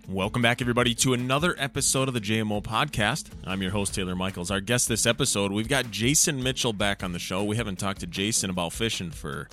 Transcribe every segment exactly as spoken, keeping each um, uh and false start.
Welcome back, everybody, to another episode of the J M O Podcast. I'm your host, Taylor Michaels. Our guest this episode, we've got Jason Mitchell back on the show. We haven't talked to Jason about fishing for,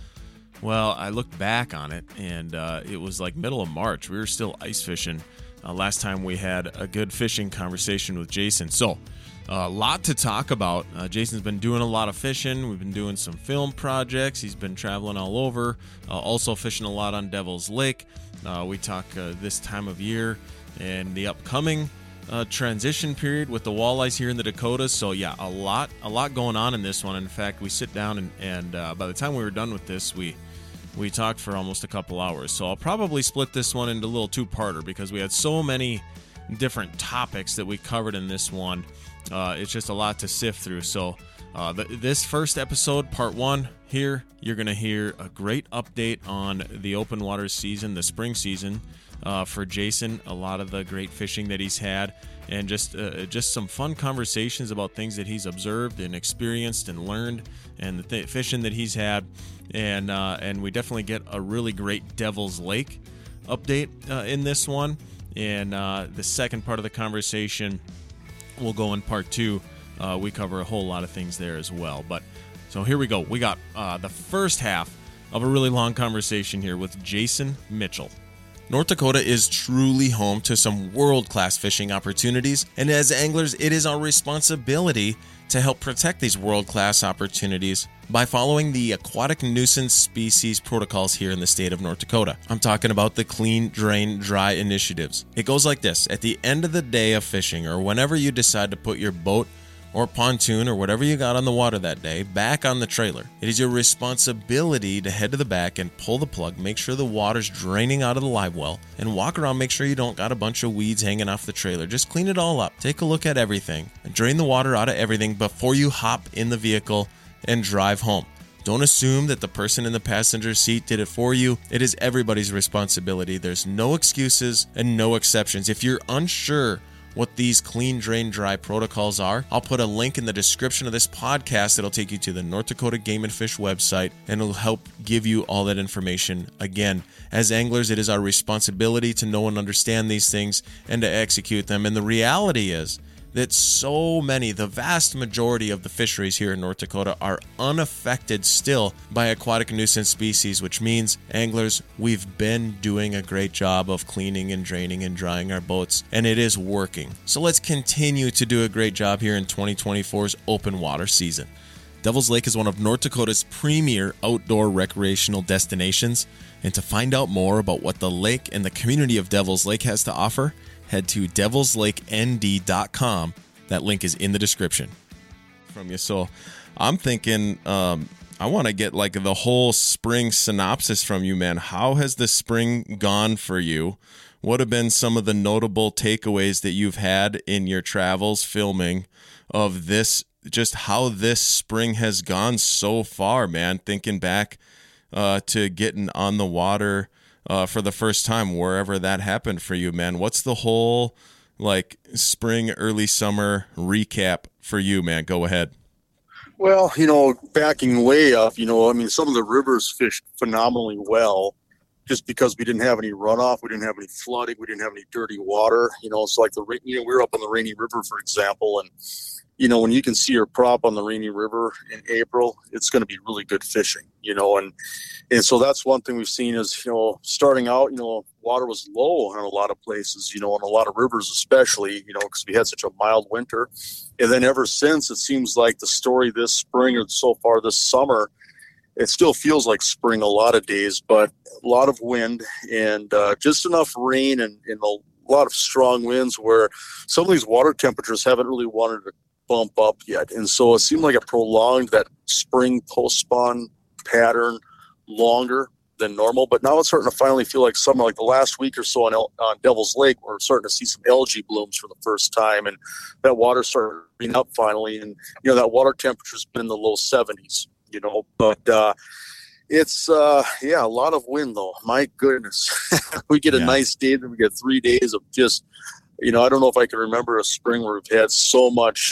well, I looked back on it, and uh, it was like middle of March. We were still ice fishing uh, last time we had a good fishing conversation with Jason. So, a lot to talk about. Uh, Jason's been doing a lot of fishing. We've been doing some film projects. He's been traveling all over, uh, also fishing a lot on Devil's Lake. Uh, we talk uh, this time of year and the upcoming uh, transition period with the walleyes here in the Dakotas. So yeah, a lot, a lot going on in this one. In fact, we sit down and, and uh, by the time we were done with this, we we talked for almost a couple hours. So I'll probably split this one into a little two-parter because we had so many different topics that we covered in this one. Uh, it's just a lot to sift through. So uh, th- this first episode, part one, here you're going to hear a great update on the open water season, the spring season uh, for Jason, a lot of the great fishing that he's had, and just uh, just some fun conversations about things that he's observed and experienced and learned, and the th- fishing that he's had. And, uh, and we definitely get a really great Devil's Lake update uh, in this one. And uh, the second part of the conversation will go in part two. Uh, we cover a whole lot of things there as well. But so here we go. We got uh, the first half of a really long conversation here with Jason Mitchell. North Dakota is truly home to some world-class fishing opportunities, and as anglers, it is our responsibility to help protect these world-class opportunities by following the aquatic nuisance species protocols here in the state of North Dakota. I'm talking about the Clean, Drain, Dry initiatives. It goes like this. At the end of the day of fishing, or whenever you decide to put your boat or pontoon or whatever you got on the water that day back on the trailer, it is your responsibility to head to the back and pull the plug, make sure the water's draining out of the live well, and walk around, make sure you don't got a bunch of weeds hanging off the trailer. Just clean it all up. Take a look at everything and drain the water out of everything before you hop in the vehicle and drive home. Don't assume that the person in the passenger seat did it for you. It is everybody's responsibility. There's no excuses and no exceptions. If you're unsure what these Clean, Drain, Dry protocols are, I'll put a link in the description of this podcast that'll take you to the North Dakota Game and Fish website, and it'll help give you all that information. Again, as anglers, it is our responsibility to know and understand these things and to execute them. And the reality is that so many, the vast majority of the fisheries here in North Dakota are unaffected still by aquatic nuisance species, which means anglers, we've been doing a great job of cleaning and draining and drying our boats, and it is working. So let's continue to do a great job here in twenty twenty-four's open water season. Devil's Lake is one of North Dakota's premier outdoor recreational destinations, and to find out more about what the lake and the community of Devil's Lake has to offer, head to devils lake n d dot com. That link is in the description. From you. So I'm thinking um, I want to get like the whole spring synopsis from you, man. How has the spring gone for you? What have been some of the notable takeaways that you've had in your travels filming of this, just how this spring has gone so far, man? Thinking back uh, to getting on the water Uh, for the first time, wherever that happened for you, man. What's the whole like spring, early summer recap for you, man? Go ahead. Well, you know, backing way up, you know, I mean, some of the rivers fished phenomenally well just because we didn't have any runoff. We didn't have any flooding. We didn't have any dirty water. You know, it's like the, you know, we were up on the Rainy River, for example, and, you know, when you can see your prop on the Rainy River in April, it's going to be really good fishing, you know, and, and so that's one thing we've seen is, you know, starting out, you know, water was low in a lot of places, you know, in a lot of rivers, especially, you know, because we had such a mild winter. And then ever since, it seems like the story this spring or so far this summer, it still feels like spring a lot of days, but a lot of wind and uh, just enough rain and, and a lot of strong winds where some of these water temperatures haven't really wanted to bump up yet. And so it seemed like it prolonged that spring post-spawn pattern longer than normal. But now it's starting to finally feel like summer. Like the last week or so on, El- on Devil's Lake, we're starting to see some algae blooms for the first time. And that water started being up finally. And, you know, that water temperature's been in the low seventies, you know. But uh, it's, uh, yeah, a lot of wind, though. My goodness. We get a yeah. nice day, then we get three days of just, you know, I don't know if I can remember a spring where we've had so much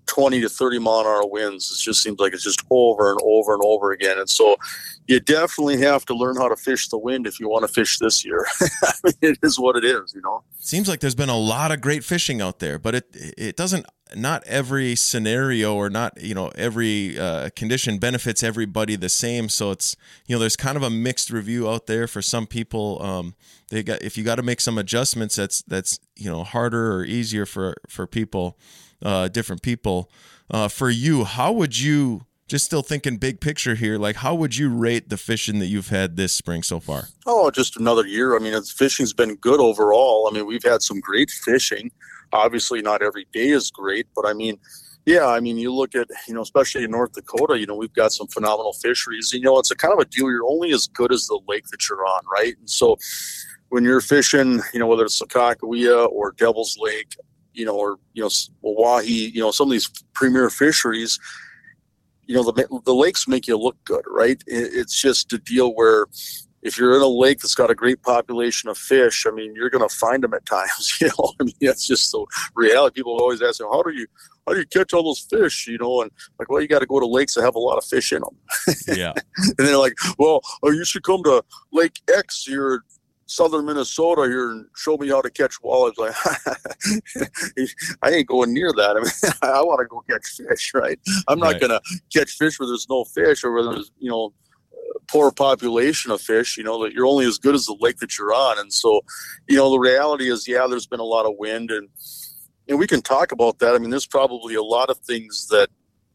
twenty to thirty mile an hour winds. It just seems like it's just over and over and over again. And so you definitely have to learn how to fish the wind if you want to fish this year. I mean, it is what it is, you know. Seems like there's been a lot of great fishing out there, but it it doesn't, not every scenario or not, you know, every uh, condition benefits everybody the same. So it's, you know, there's kind of a mixed review out there for some people. Um, they got, if you got to make some adjustments, that's, that's, you know, harder or easier for, for people, uh, different people. Uh, for you, how would you, just still thinking big picture here, like how would you rate the fishing that you've had this spring so far? Oh, just another year. I mean, it's, fishing's been good overall. I mean, we've had some great fishing. Obviously not every day is great, but I mean, yeah, I mean, you look at, you know, especially in North Dakota, you know, we've got some phenomenal fisheries. You know, it's a kind of a deal. You're only as good as the lake that you're on, right? And so when you're fishing, you know, whether it's Sakakawea or Devil's Lake, you know, or, you know, Oahe, you know, some of these premier fisheries, you know, the, the lakes make you look good, right? It, it's just a deal where if you're in a lake that's got a great population of fish, I mean, you're going to find them at times, you know. I mean, that's just the reality. People always ask me, how do you, how do you catch all those fish, you know? And like, well, you got to go to lakes that have a lot of fish in them. Yeah. And they're like, well, oh, you should come to Lake X here, southern Minnesota here, and show me how to catch walleyes. Like, I ain't going near that. I mean, I want to go catch fish, right? I'm not right. going to catch fish where there's no fish or where there's, you know, poor population of fish. You know, that you're only as good as the lake that you're on. And so, you know, the reality is, yeah, there's been a lot of wind, and and we can talk about that. I mean, there's probably a lot of things that,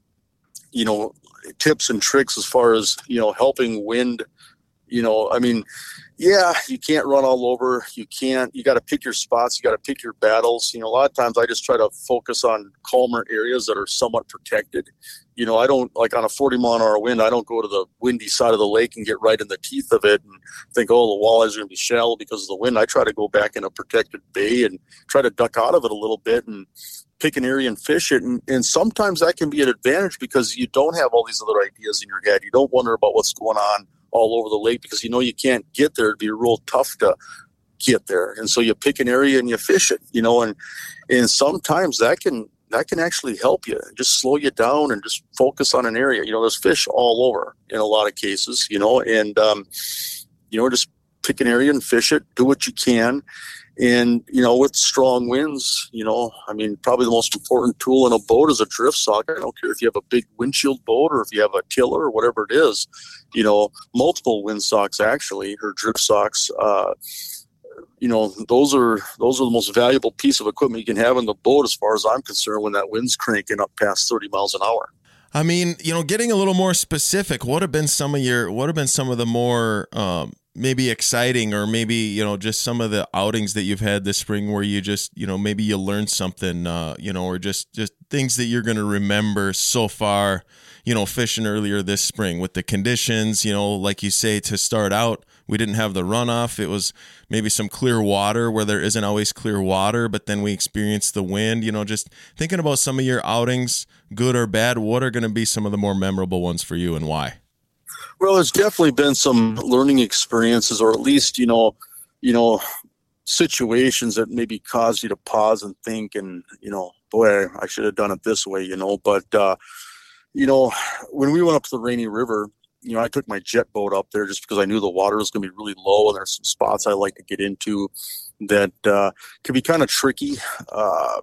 you know, tips and tricks as far as, you know, helping wind. You know, I mean, yeah, you can't run all over. You can't, you got to pick your spots. You got to pick your battles. You know, a lot of times I just try to focus on calmer areas that are somewhat protected. You know, I don't, like on a forty mile an hour wind, I don't go to the windy side of the lake and get right in the teeth of it and think, oh, the walleyes are going to be shallow because of the wind. I try to go back in a protected bay and try to duck out of it a little bit and pick an area and fish it. And, and sometimes that can be an advantage because you don't have all these other ideas in your head. You don't wonder about what's going on all over the lake because you know you can't get there. It'd be real tough to get there. And so you pick an area and you fish it, you know, and and sometimes that can that can actually help you, just slow you down and just focus on an area. You know, there's fish all over in a lot of cases, you know, and um, you know, just pick an area and fish it, do what you can. And, you know, with strong winds, you know, I mean, probably the most important tool in a boat is a drift sock. I don't care if you have a big windshield boat or if you have a tiller or whatever it is, you know, multiple wind socks actually, or drift socks. Uh, you know, those are those are the most valuable piece of equipment you can have in the boat as far as I'm concerned when that wind's cranking up past thirty miles an hour. I mean, you know, getting a little more specific, what have been some of your, what have been some of the more, um, maybe exciting or maybe, you know, just some of the outings that you've had this spring where you just, you know, maybe you learned something, uh, you know, or just, just things that you're going to remember so far, you know, fishing earlier this spring with the conditions, you know, like you say, to start out, we didn't have the runoff. It was maybe some clear water where there isn't always clear water, but then we experienced the wind, you know, just thinking about some of your outings, good or bad, what are going to be some of the more memorable ones for you and why? Well, there's definitely been some learning experiences, or at least, you know, you know, situations that maybe cause you to pause and think and, you know, boy, I should have done it this way, you know, but, uh, you know, when we went up to the Rainy River, you know, I took my jet boat up there just because I knew the water was going to be really low and there's some spots I like to get into that uh, can be kind of tricky uh,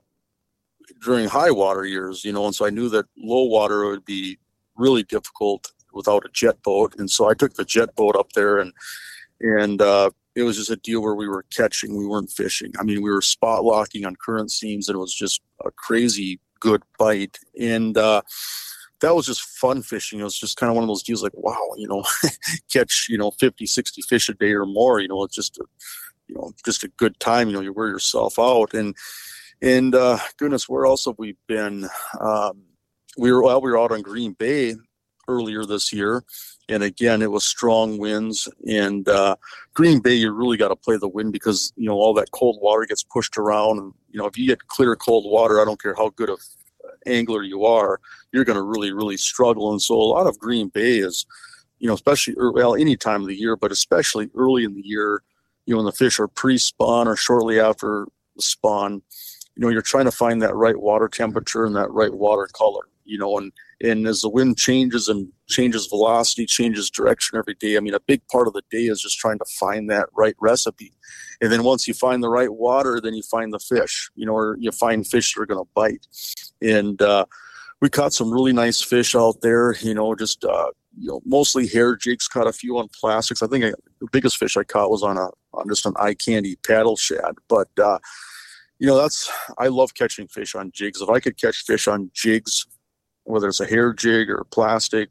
during high water years, you know, and so I knew that low water would be really difficult without a jet boat. And so I took the jet boat up there and, and uh, it was just a deal where we were catching, we weren't fishing. I mean, we were spot locking on current seams and it was just a crazy good bite. And, uh, that was just fun fishing. It was just kind of one of those deals like, wow, you know, catch, you know, fifty, sixty fish a day or more, you know, it's just, a, you know, just a good time, you know, you wear yourself out. And, and, uh, goodness, where else have we been? Um, we were, well, we were out on Green Bay earlier this year. And again, it was strong winds and, uh, Green Bay, you really got to play the wind because, you know, all that cold water gets pushed around. And, you know, if you get clear cold water, I don't care how good of angler you are, you're going to really, really struggle. And so a lot of Green Bay is, you know, especially, well, any time of the year, but especially early in the year, you know, when the fish are pre-spawn or shortly after the spawn, you know, you're trying to find that right water temperature and that right water color, you know, and, and as the wind changes and changes velocity, changes direction every day, I mean, a big part of the day is just trying to find that right recipe. And then once you find the right water, then you find the fish, you know, or you find fish that are going to bite. And uh, we caught some really nice fish out there, you know, just, uh, you know, mostly hair jigs, caught a few on plastics. I think I, the biggest fish I caught was on a, on just an eye candy paddle shad. But, uh, you know, that's, I love catching fish on jigs. If I could catch fish on jigs, whether it's a hair jig or plastic,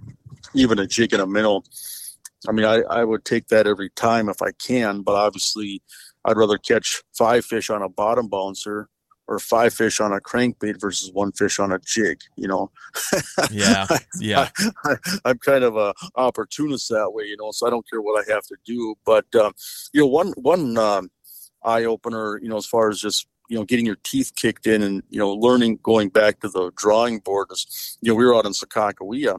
even a jig and a minnow, I mean, I, I would take that every time if I can, but obviously I'd rather catch five fish on a bottom bouncer or five fish on a crankbait versus one fish on a jig, you know? Yeah. Yeah. I, I, I'm kind of a opportunist that way, you know, so I don't care what I have to do. But, um, you know, one, one, um, eye opener, you know, as far as just, you know, getting your teeth kicked in and, you know, learning, going back to the drawing board is, you know, we were out in Sakakawea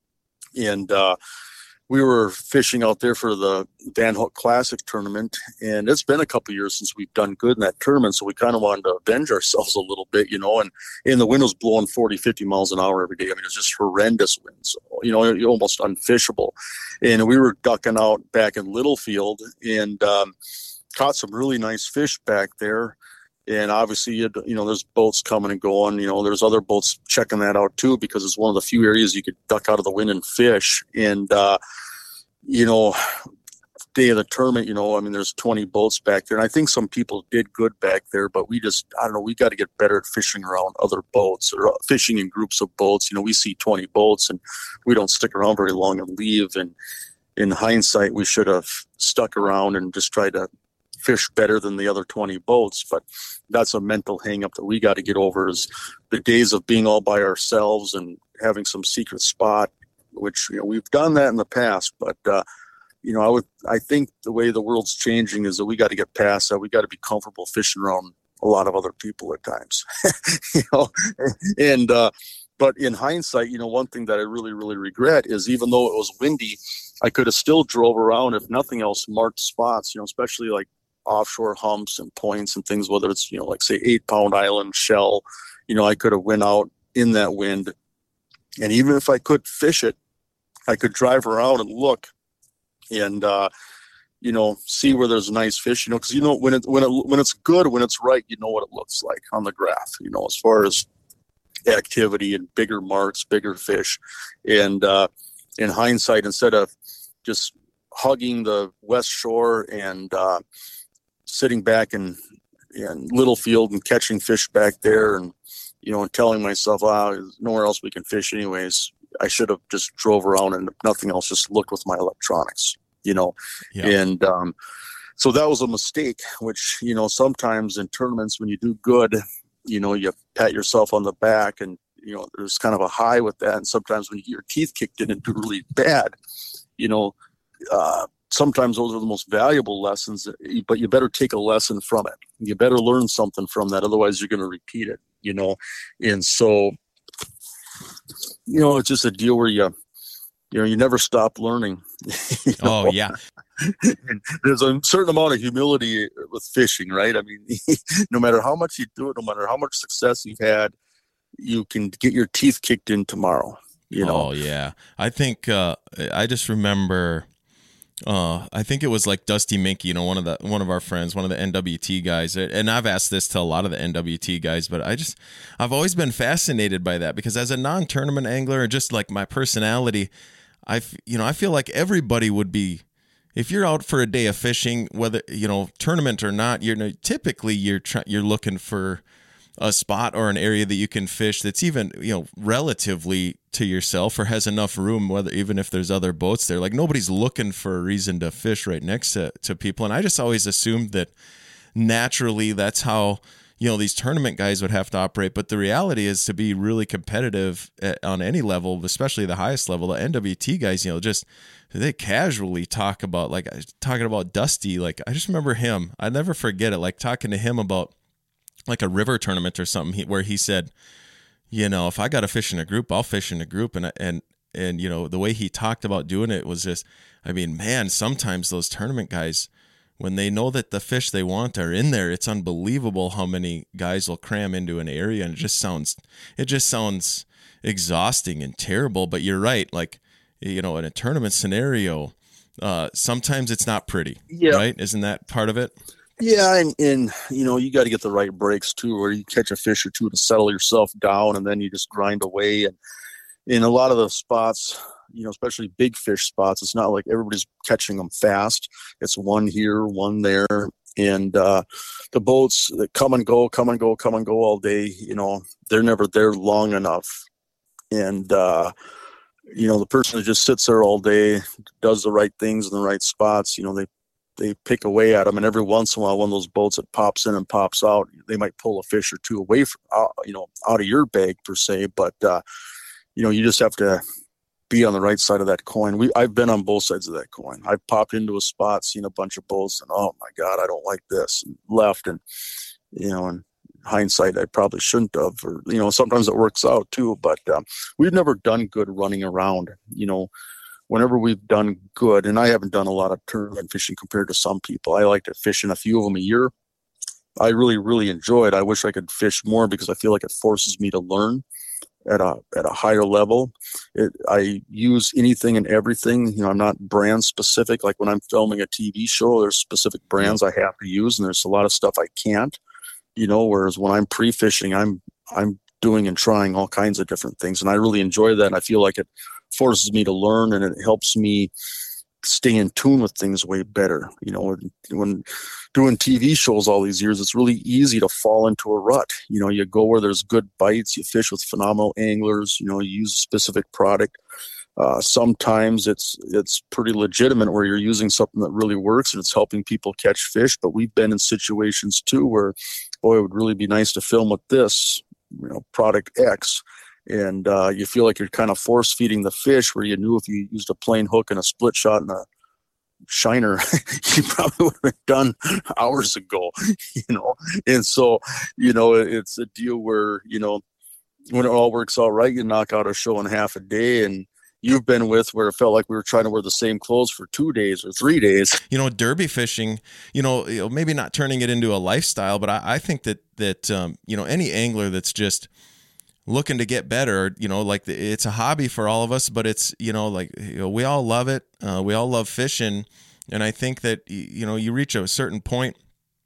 and, uh, we were fishing out there for the Dan Hook Classic tournament, and it's been a couple of years since we've done good in that tournament, so we kind of wanted to avenge ourselves a little bit, you know, and, and the wind was blowing forty, fifty miles an hour every day. I mean, it was just horrendous winds, you know, almost unfishable. And we were ducking out back in Littlefield and um, caught some really nice fish back there. And obviously, you know, there's boats coming and going. You know, there's other boats checking that out too, because it's one of the few areas you could duck out of the wind and fish. And, uh, you know, day of the tournament, you know, I mean, there's twenty boats back there. And I think some people did good back there, but we just, I don't know, we got to get better at fishing around other boats or fishing in groups of boats. You know, we see twenty boats and we don't stick around very long and leave. And in hindsight, we should have stuck around and just tried to fish better than the other twenty boats. But that's a mental hang up that we got to get over, is the days of being all by ourselves and having some secret spot, which, you know, we've done that in the past. But, uh, you know, I would, I think the way the world's changing is that we got to get past that. We got to be comfortable fishing around a lot of other people at times, you know, and, uh, but in hindsight, you know, one thing that I really, really regret is even though it was windy, I could have still drove around, if nothing else, marked spots, you know, especially like offshore humps and points and things, whether it's, you know, like say eight pound island shell, you know, I could have went out in that wind. And even if I could fish it, I could drive around and look and, uh, you know, see where there's nice fish, you know, cause you know, when it, when it, when it's good, when it's right, you know what it looks like on the graph, you know, as far as activity and bigger marks, bigger fish. And, uh, in hindsight, instead of just hugging the west shore and, uh, sitting back in, in Littlefield and catching fish back there and, you know, and telling myself, ah, oh, there's nowhere else we can fish anyways, I should have just drove around and if nothing else, just looked with my electronics, you know. Yeah. And um, so that was a mistake, which, you know, sometimes in tournaments when you do good, you know, you pat yourself on the back and, you know, there's kind of a high with that. And sometimes when you get your teeth kicked in and do really bad, you know, uh, sometimes those are the most valuable lessons, but you better take a lesson from it. You better learn something from that. Otherwise you're going to repeat it, you know? And so, you know, it's just a deal where you, you know, you never stop learning. You know? Oh yeah. And there's a certain amount of humility with fishing, right? I mean, no matter how much you do it, no matter how much success you've had, you can get your teeth kicked in tomorrow, you know? Oh yeah. I think, uh, I just remember, Uh, I think it was like Dusty Minky, you know, one of the one of our friends, one of the N W T guys, and I've asked this to a lot of the N W T guys, but I just I've always been fascinated by that because as a non-tournament angler, just like my personality, I you know I feel like everybody would be, if you're out for a day of fishing, whether you know tournament or not, you're typically you're try, you're looking for a spot or an area that you can fish that's even, you know, relatively to yourself or has enough room, whether even if there's other boats there. Like nobody's looking for a reason to fish right next to, to people. And I just always assumed that naturally that's how, you know, these tournament guys would have to operate. But the reality is to be really competitive at, on any level, especially the highest level, the N W T guys, you know, just they casually talk about, like talking about Dusty. Like I just remember him. I never forget it. Like talking to him about like a river tournament or something where he said, you know, if I got to fish in a group, I'll fish in a group. And, and, and, you know, the way he talked about doing it was just, I mean, man, sometimes those tournament guys when they know that the fish they want are in there, it's unbelievable how many guys will cram into an area, and it just sounds, it just sounds exhausting and terrible. But you're right. Like, you know, in a tournament scenario, uh, sometimes it's not pretty, Yeah. right? Isn't that part of it? Yeah, and, and you know, you got to get the right breaks too, where you catch a fish or two to settle yourself down, and then you just grind away. And in a lot of the spots, you know, especially big fish spots, it's not like everybody's catching them fast. It's one here, one there, and uh, the boats that come and go, come and go, come and go all day. You know, they're never there long enough, and uh, you know, the person that just sits there all day, does the right things in the right spots. You know, they they pick away at them, and every once in a while, one of those boats that pops in and pops out, they might pull a fish or two away from, uh, you know, out of your bag per se. But uh, you know, you just have to be on the right side of that coin. We I've been on both sides of that coin. I've popped into a spot, seen a bunch of boats, and oh my God, I don't like this, and left. And you know, in hindsight, I probably shouldn't have. Or you know, sometimes it works out too. But um, we've never done good running around. You know. Whenever we've done good, and I haven't done a lot of tournament fishing compared to some people. I like to fish in a few of them a year. I really, really enjoy it. I wish I could fish more because I feel like it forces me to learn at a at a higher level. It, I use anything and everything. You know, I'm not brand specific. Like when I'm filming a T V show, there's specific brands I have to use, and there's a lot of stuff I can't. You know, whereas when I'm pre-fishing, I'm I'm doing and trying all kinds of different things, and I really enjoy that. And I feel like it forces me to learn, and it helps me stay in tune with things way better. You know, when doing T V shows all these years, it's really easy to fall into a rut. You know, you go where there's good bites, you fish with phenomenal anglers, you know, you use a specific product. Uh, sometimes it's it's pretty legitimate where you're using something that really works and it's helping people catch fish. But we've been in situations too where, boy, it would really be nice to film with this, you know, product X. And uh, you feel like you're kind of force feeding the fish, where you knew if you used a plain hook and a split shot and a shiner, you probably would have been done hours ago, you know. And so, you know, it's a deal where, you know, when it all works out right, you knock out a show in half a day. And you've been with where it felt like we were trying to wear the same clothes for two days or three days. You know, derby fishing, you know, you know maybe not turning it into a lifestyle, but I, I think that, that um, you know, any angler that's just looking to get better, you know, like the, it's a hobby for all of us, but it's, you know, like, you know, we all love it. Uh, we all love fishing. And I think that, you know, you reach a certain point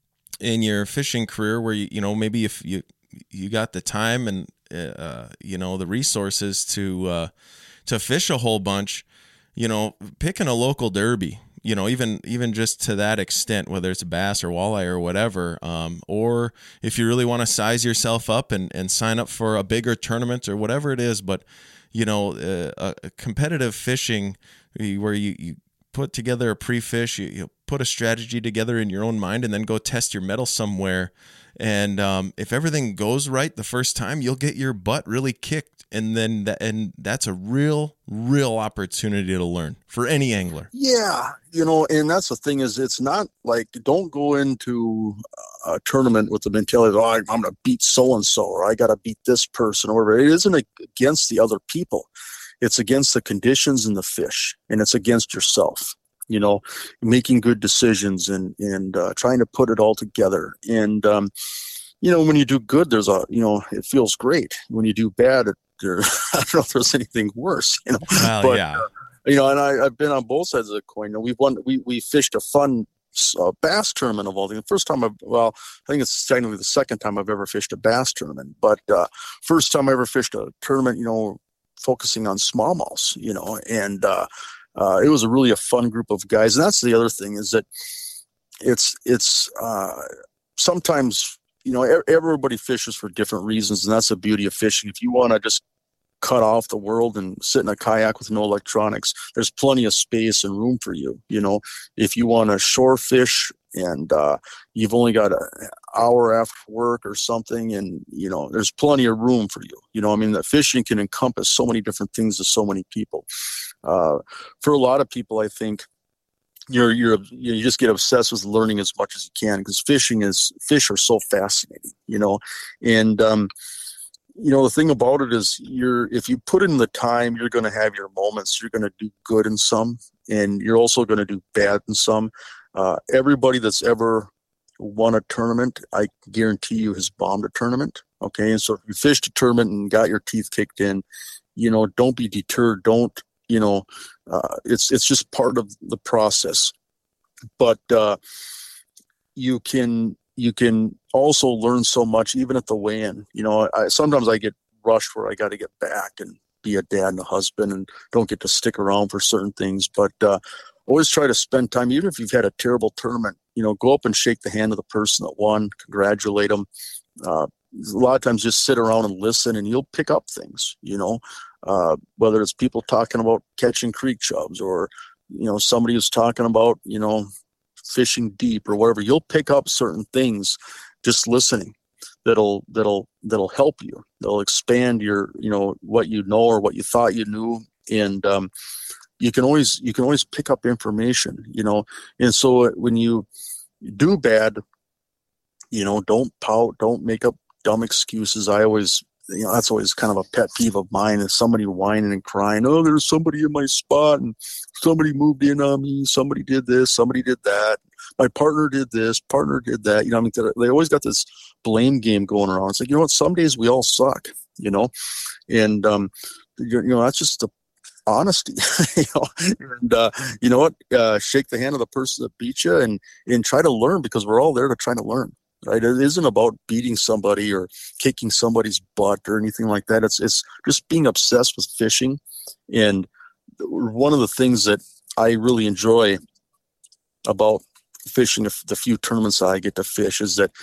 in your fishing career where, you, you know, maybe if you, you got the time and, uh, you know, the resources to, uh, to fish a whole bunch, you know, picking a local derby, you know, even even just to that extent, whether it's bass or walleye or whatever, um, or if you really want to size yourself up and, and sign up for a bigger tournament or whatever it is. But, you know, uh, a competitive fishing where you, you put together a pre-fish, you, you put a strategy together in your own mind and then go test your mettle somewhere. And um, if everything goes right the first time, you'll get your butt really kicked. And then that, and that's a real, real opportunity to learn for any angler. Yeah. You know, and that's the thing is it's not like, don't go into a tournament with the mentality of, oh, I'm going to beat so-and-so, or I got to beat this person, or whatever. It isn't against the other people. It's against the conditions and the fish, and it's against yourself, you know, making good decisions and, and uh, trying to put it all together. And, um, you know, when you do good, there's a, you know, it feels great. When you do bad, it, there, I don't know if there's anything worse, you know. Well, but, yeah. Uh, you know, and I, I've been on both sides of the coin. And we've won. We we fished a fun uh, bass tournament of all things. The first time, I've, well, I think it's technically the second time I've ever fished a bass tournament. But uh, first time I ever fished a tournament, you know, focusing on smallmouths, you know, and uh, uh, it was a really a fun group of guys. And that's the other thing is that it's it's uh, sometimes. You know, everybody fishes for different reasons, and that's the beauty of fishing. If you want to just cut off the world and sit in a kayak with no electronics, there's plenty of space and room for you. You know, if you want to shore fish and uh, you've only got an hour after work or something, and, you know, there's plenty of room for you. You know, I mean, the fishing can encompass so many different things to so many people. Uh, for a lot of people, I think, You're you're you just get obsessed with learning as much as you can, because fishing is fish are so fascinating, you know, and um, you know the thing about it is you're if you put in the time, you're going to have your moments. You're going to do good in some, and you're also going to do bad in some. Uh, everybody that's ever won a tournament, I guarantee you, has bombed a tournament. Okay, and so if you fished a tournament and got your teeth kicked in, you know, don't be deterred. Don't, you know, uh, it's it's just part of the process. But uh, you can you can also learn so much even at the weigh-in. You know, I, sometimes I get rushed where I got to get back and be a dad and a husband and don't get to stick around for certain things. But uh, always try to spend time, even if you've had a terrible tournament, you know, go up and shake the hand of the person that won, congratulate them. Uh, a lot of times just sit around and listen and you'll pick up things, you know, uh, whether it's people talking about catching creek chubs or, you know, somebody who's talking about, you know, fishing deep or whatever. You'll pick up certain things just listening that'll that'll that'll help you. They'll expand your, you know, what you know or what you thought you knew. And um, you can always you can always pick up information, you know. And so when you do bad, you know, don't pout, don't make up dumb excuses. I always, you know, that's always kind of a pet peeve of mine, is somebody whining and crying, oh, there's somebody in my spot and somebody moved in on me, somebody did this, somebody did that, my partner did this, partner did that. You know, I mean, they always got this blame game going around. It's like, you know what, some days we all suck, you know, and, um, you know, that's just the honesty, you know, and, uh, you know what, uh, shake the hand of the person that beat you and, and try to learn, because we're all there to try to learn. Right? It isn't about beating somebody or kicking somebody's butt or anything like that. It's it's just being obsessed with fishing. And one of the things that I really enjoy about fishing the few tournaments I get to fish is that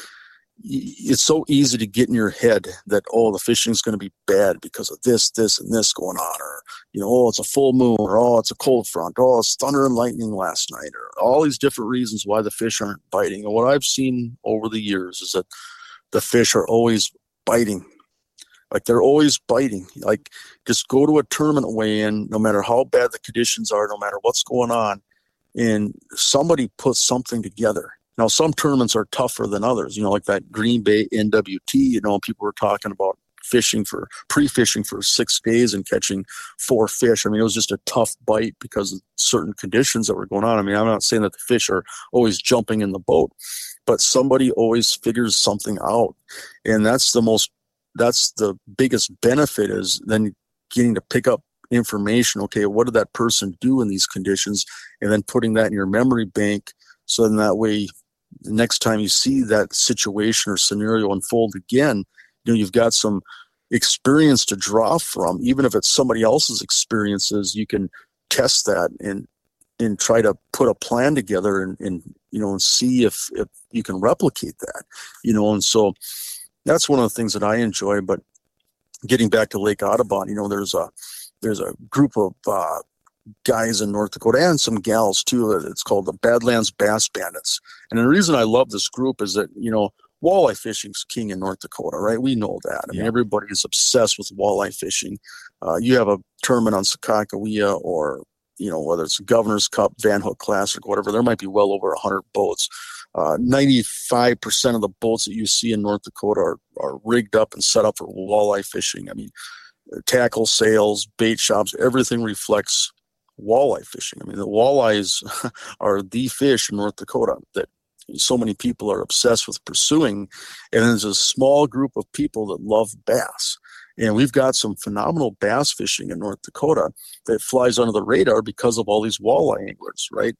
it's so easy to get in your head that, oh, the fishing is going to be bad because of this, this, and this going on, or, you know, oh, it's a full moon, or, oh, it's a cold front, oh, it's thunder and lightning last night, or all these different reasons why the fish aren't biting. And what I've seen over the years is that the fish are always biting. Like, they're always biting. Like, just go to a tournament weigh-in, no matter how bad the conditions are, no matter what's going on, and somebody puts something together. Now, some tournaments are tougher than others, you know, like that Green Bay N W T, you know, people were talking about fishing for, pre-fishing for six days and catching four fish. I mean, it was just a tough bite because of certain conditions that were going on. I mean, I'm not saying that the fish are always jumping in the boat, but somebody always figures something out. And that's the most, that's the biggest benefit, is then getting to pick up information. Okay, what did that person do in these conditions? And then putting that in your memory bank. So then that way, the next time you see that situation or scenario unfold again, you know, you've got some experience to draw from. Even if it's somebody else's experiences, you can test that and and try to put a plan together and, and you know, and see if, if you can replicate that, you know. And so that's one of the things that I enjoy. But getting back to Lake Audubon, you know, there's a there's a group of uh, guys in North Dakota, and some gals too. It's called the Badlands Bass Bandits. And the reason I love this group is that, you know, walleye fishing's king in North Dakota, right? We know that. I mean, yeah. Everybody is obsessed with walleye fishing. Uh, you have a tournament on Sakakawea, or, you know, whether it's Governor's Cup, Van Hook Classic, whatever, there might be well over one hundred boats. Uh, ninety-five percent of the boats that you see in North Dakota are, are rigged up and set up for walleye fishing. I mean, tackle sales, bait shops, everything reflects walleye fishing. I mean, the walleyes are the fish in North Dakota that so many people are obsessed with pursuing. And there's a small group of people that love bass. And we've got some phenomenal bass fishing in North Dakota that flies under the radar because of all these walleye anglers, right?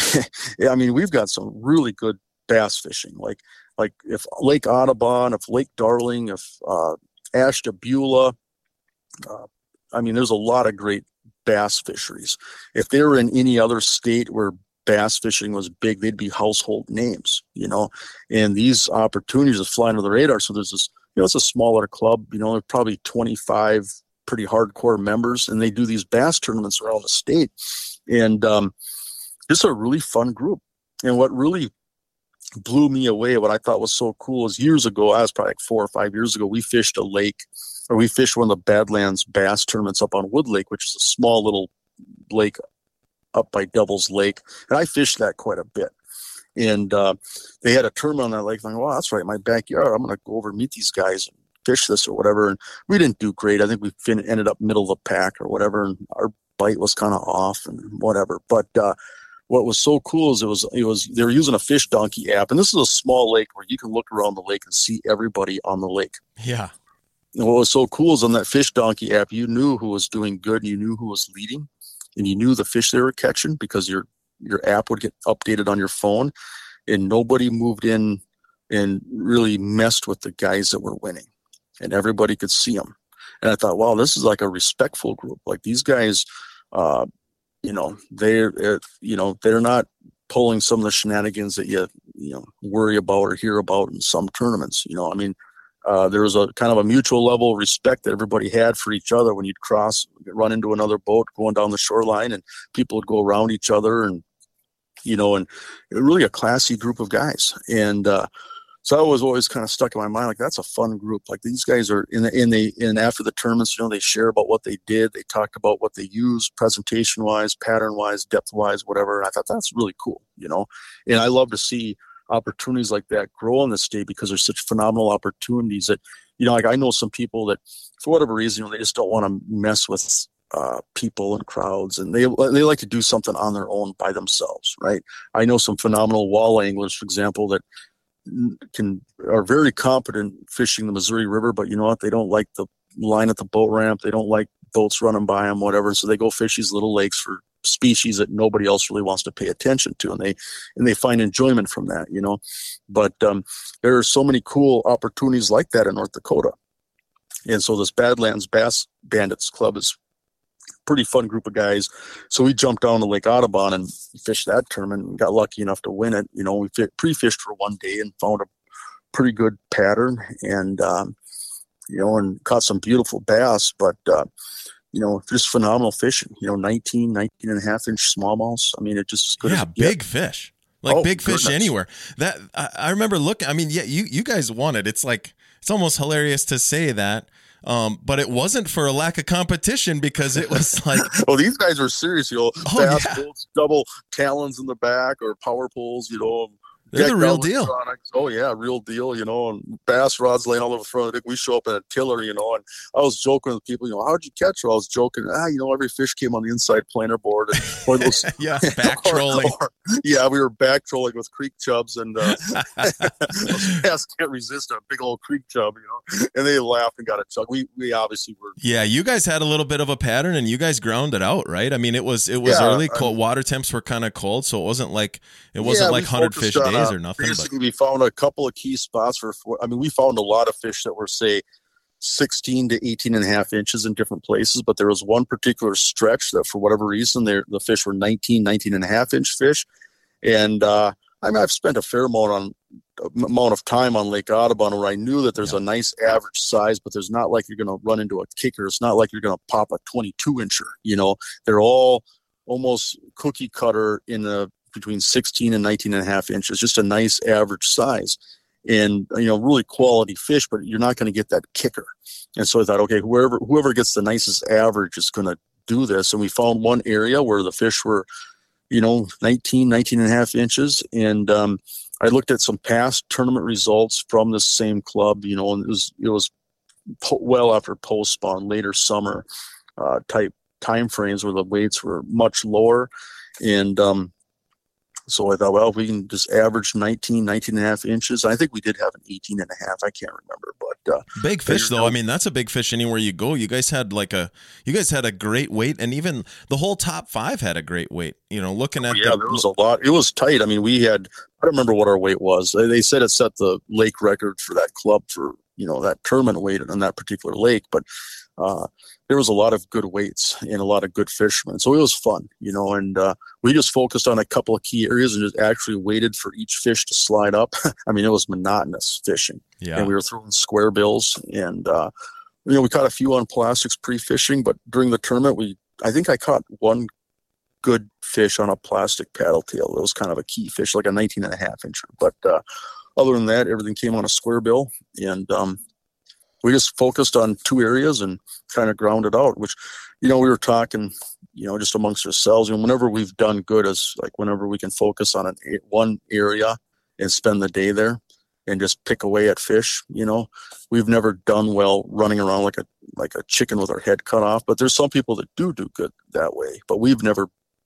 I mean, we've got some really good bass fishing. Like, like if Lake Audubon, if Lake Darling, if uh, Ashtabula, uh, I mean, there's a lot of great bass fisheries. If they were in any other state where bass fishing was big, they'd be household names, you know. And these opportunities are flying under the radar. So there's this, you know, it's a smaller club, you know, probably twenty-five pretty hardcore members, and they do these bass tournaments around the state. And um, it's a really fun group. And what really blew me away, what I thought was so cool, is years ago, I was probably like four or five years ago, we fished a lake, or we fished one of the Badlands bass tournaments up on Wood Lake, which is a small little lake up by Devil's Lake. And I fished that quite a bit. And uh, they had a tournament on that lake. I'm like, well, that's right, my backyard. I'm going to go over and meet these guys and fish this or whatever. And we didn't do great. I think we fin- ended up middle of the pack or whatever. And our bite was kind of off and whatever. But uh, what was so cool is it was it was they were using a Fish Donkey app, and this is a small lake where you can look around the lake and see everybody on the lake. Yeah. And what was so cool is on that Fish Donkey app, you knew who was doing good, and you knew who was leading, and you knew the fish they were catching because your your app would get updated on your phone, and nobody moved in and really messed with the guys that were winning, and everybody could see them. And I thought, wow, this is like a respectful group. Like these guys, uh, you know, they're, uh, you know, they're not pulling some of the shenanigans that you, you know, worry about or hear about in some tournaments. You know, I mean, uh, there was a kind of a mutual level of respect that everybody had for each other when you'd cross, run into another boat going down the shoreline, and people would go around each other, and, you know, and really a classy group of guys. And, uh, So I was always kind of stuck in my mind, like, that's a fun group. Like these guys are in the, in the, in after the tournaments, you know, they share about what they did. They talked about what they used presentation wise, pattern wise, depth wise, whatever. And I thought that's really cool, you know, and I love to see opportunities like that grow in the state because there's such phenomenal opportunities that, you know, like I know some people that for whatever reason, you know, they just don't want to mess with uh, people and crowds, and they, they like to do something on their own by themselves. Right. I know some phenomenal wall anglers, for example, that can are very competent fishing the Missouri River, but you know what? They don't like the line at the boat ramp. They don't like boats running by them, whatever. So they go fish these little lakes for species that nobody else really wants to pay attention to, and they and they find enjoyment from that, you know. But um, there are so many cool opportunities like that in North Dakota, and so this Badlands Bass Bandits Club is pretty fun group of guys. So we jumped down to Lake Audubon and fished that tournament and got lucky enough to win it. You know, we pre-fished for one day and found a pretty good pattern, and, um, you know, and caught some beautiful bass, but, uh, you know, just phenomenal fishing, you know, nineteen, nineteen and a half inch smallmouths. I mean, it just as good yeah, as big fish, like oh, big fish goodness. anywhere. That I, I remember looking, I mean, yeah, you, you guys won it. It's like, it's almost hilarious to say that. Um, but it wasn't for a lack of competition because it was like, oh, these guys are serious, you know, oh, bass yeah. boats, double talons in the back or power poles, you know. They're the real deal. Oh yeah, real deal, you know, and bass rods laying all over the front. We show up in a tiller, you know, and I was joking with people, you know, how'd you catch her? I was joking, ah, you know, every fish came on the inside planer board. And, or those, yeah, back trolling. Or, or, yeah, we were back trolling with creek chubs, and uh, those bass can't resist a big old creek chub, you know, and they laughed and got a chuck. We we obviously were. Yeah, you guys had a little bit of a pattern, and you guys ground it out, right? I mean, it was it was yeah, early. Cold, um, water temps were kind of cold, so it wasn't like it wasn't yeah, like hundred fish on, days uh, or nothing. Basically, but. we found a couple of key spots for. I mean, we found a lot of fish that were, say, sixteen to eighteen and a half inches in different places, but there was one particular stretch that, for whatever reason, the fish were nineteen, nineteen and a half inch fish, and uh, I mean, I've spent a fair amount on amount of time on Lake Audubon where I knew that there's yeah. a nice average size, but there's not like you're going to run into a kicker. It's not like you're going to pop a twenty-two incher. You know, they're all almost cookie cutter in the between sixteen and nineteen and a half inches, just a nice average size. And, you know, really quality fish, but you're not going to get that kicker. And so I thought, okay, whoever, whoever gets the nicest average is going to do this. And we found one area where the fish were, you know, nineteen, nineteen and a half inches. And, um, I looked at some past tournament results from this same club, you know, and it was, it was po- well after post spawn, later summer, uh, type time frames where the weights were much lower. And, um, so I thought, well, if we can just average nineteen, nineteen and a half inches. I think we did have an eighteen and a half. I can't remember, but uh, big fish though. I mean, that's a big fish anywhere you go. You guys had like a, you guys had a great weight, and even the whole top five had a great weight. You know, looking at oh, yeah, the, there was a lot. It was tight. I mean, we had, I don't remember what our weight was. They, they said it set the lake record for that club for, you know, that tournament weight on that particular lake, but uh, there was a lot of good weights and a lot of good fishermen. So it was fun, you know, and uh, we just focused on a couple of key areas and just actually waited for each fish to slide up. I mean, it was monotonous fishing. Yeah. And we were throwing square bills, and, uh, you know, we caught a few on plastics pre-fishing, but during the tournament, we, I think I caught one good fish on a plastic paddle tail. That was kind of a key fish, like a nineteen and a half incher. But uh, other than that, everything came on a square bill, and um, we just focused on two areas and kind of grounded out, which, you know, we were talking, you know, just amongst ourselves. And whenever we've done good is like whenever we can focus on an, one area and spend the day there and just pick away at fish, you know, we've never done well running around like a, like a chicken with our head cut off, but there's some people that do do good that way, but we've never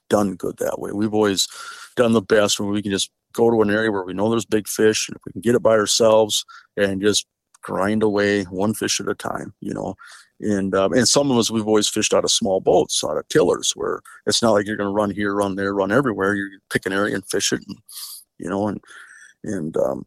done good that way. We've always done the best when we can just go to an area where we know there's big fish, and if we can get it by ourselves and just grind away one fish at a time, you know. And um, and some of us, we've always fished out of small boats, out of tillers, where it's not like you're going to run here, run there, run everywhere. You pick an area and fish it, and, you know, and and um,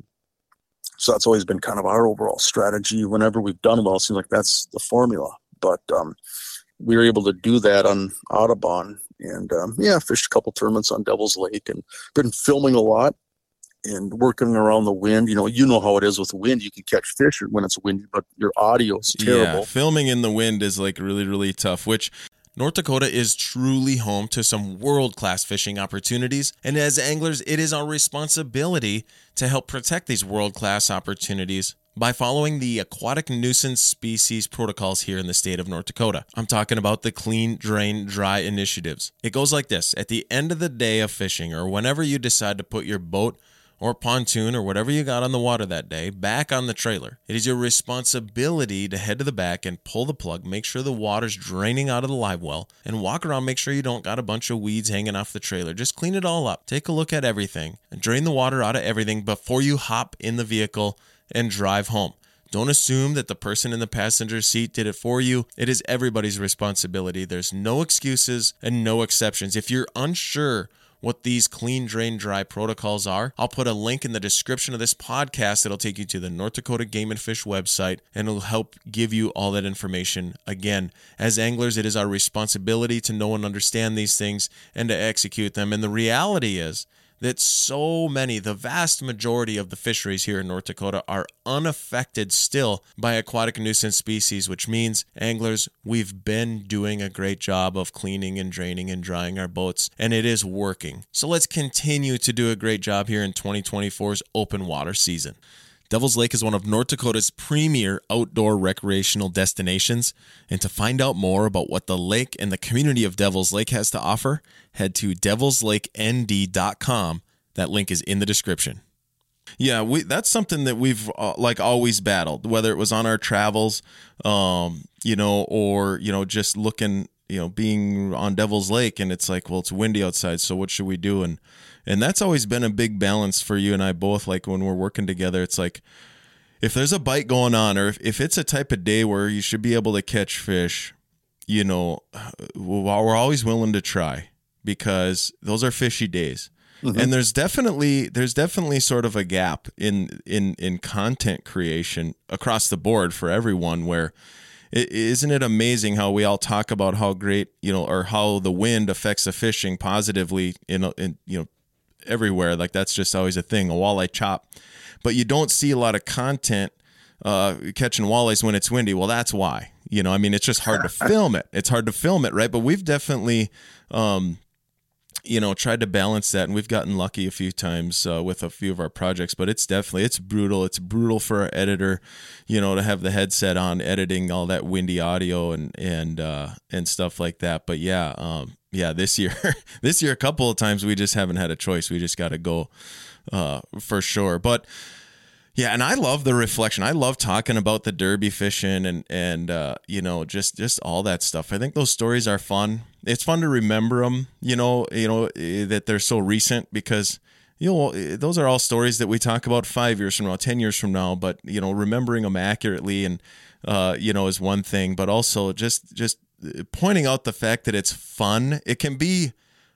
so that's always been kind of our overall strategy. Whenever we've done it, all it seems like that's the formula. But um, we were able to do that on Audubon, and um, yeah, fished a couple tournaments on Devil's Lake, and been filming a lot and working around the wind. You know, you know how it is with the wind. You can catch fish when it's windy, but your audio is terrible. Yeah, filming in the wind is like really, really tough, which North Dakota is truly home to some world-class fishing opportunities. And as anglers, it is our responsibility to help protect these world-class opportunities by following the aquatic nuisance species protocols here in the state of North Dakota. I'm talking about the Clean, Drain, Dry initiatives. It goes like this. At the end of the day of fishing, or whenever you decide to put your boat or pontoon or whatever you got on the water that day back on the trailer, it is your responsibility to head to the back and pull the plug, make sure the water's draining out of the live well, and walk around, make sure you don't got a bunch of weeds hanging off the trailer. Just clean it all up. Take a look at everything and drain the water out of everything before you hop in the vehicle and drive home. Don't assume that the person in the passenger seat did it for you. It is everybody's responsibility. There's no excuses and no exceptions. If you're unsure what these Clean, Drain, Dry protocols are, I'll put a link in the description of this podcast that'll take you to the North Dakota Game and Fish website, and it'll help give you all that information. Again, as anglers, it is our responsibility to know and understand these things and to execute them. And the reality is that so many, the vast majority of the fisheries here in North Dakota are unaffected still by aquatic nuisance species, which means, anglers, we've been doing a great job of cleaning and draining and drying our boats, and it is working. So let's continue to do a great job here in twenty twenty-four's open water season. Devil's Lake is one of North Dakota's premier outdoor recreational destinations, and to find out more about what the lake and the community of Devil's Lake has to offer, head to devils lake n d dot com. That link is in the description. Yeah, we that's something that we've uh, like always battled, whether it was on our travels, um, you know, or, you know, just looking, you know, being on Devil's Lake, and it's like, well, it's windy outside, so what should we do? And And that's always been a big balance for you and I both. Like when we're working together, it's like, if there's a bite going on, or if, if it's a type of day where you should be able to catch fish, you know, we're always willing to try, because those are fishy days. Mm-hmm. And there's definitely, there's definitely sort of a gap in, in, in content creation across the board for everyone, where it, isn't it amazing how we all talk about how great, you know, or how the wind affects the fishing positively in, in you know, everywhere. Like that's just always a thing, a walleye chop, but you don't see a lot of content uh catching walleyes when it's windy. Well, that's why, you know, I mean, it's just hard to film it. It's hard to film it, right? But we've definitely um you know, tried to balance that, and we've gotten lucky a few times uh, with a few of our projects, but it's definitely, it's brutal. It's brutal for our editor, you know, to have the headset on, editing all that windy audio and, and, uh, and stuff like that. But yeah, um, yeah, this year, this year, a couple of times we just haven't had a choice. We just got to go, uh, for sure. But yeah, and I love the reflection. I love talking about the derby fishing and, and uh, you know, just, just all that stuff. I think those stories are fun. It's fun to remember them, you know, you know, that they're so recent, because, you know, those are all stories that we talk about five years from now, ten years from now. But, you know, remembering them accurately and, uh, you know, is one thing, but also just, just pointing out the fact that it's fun. It can be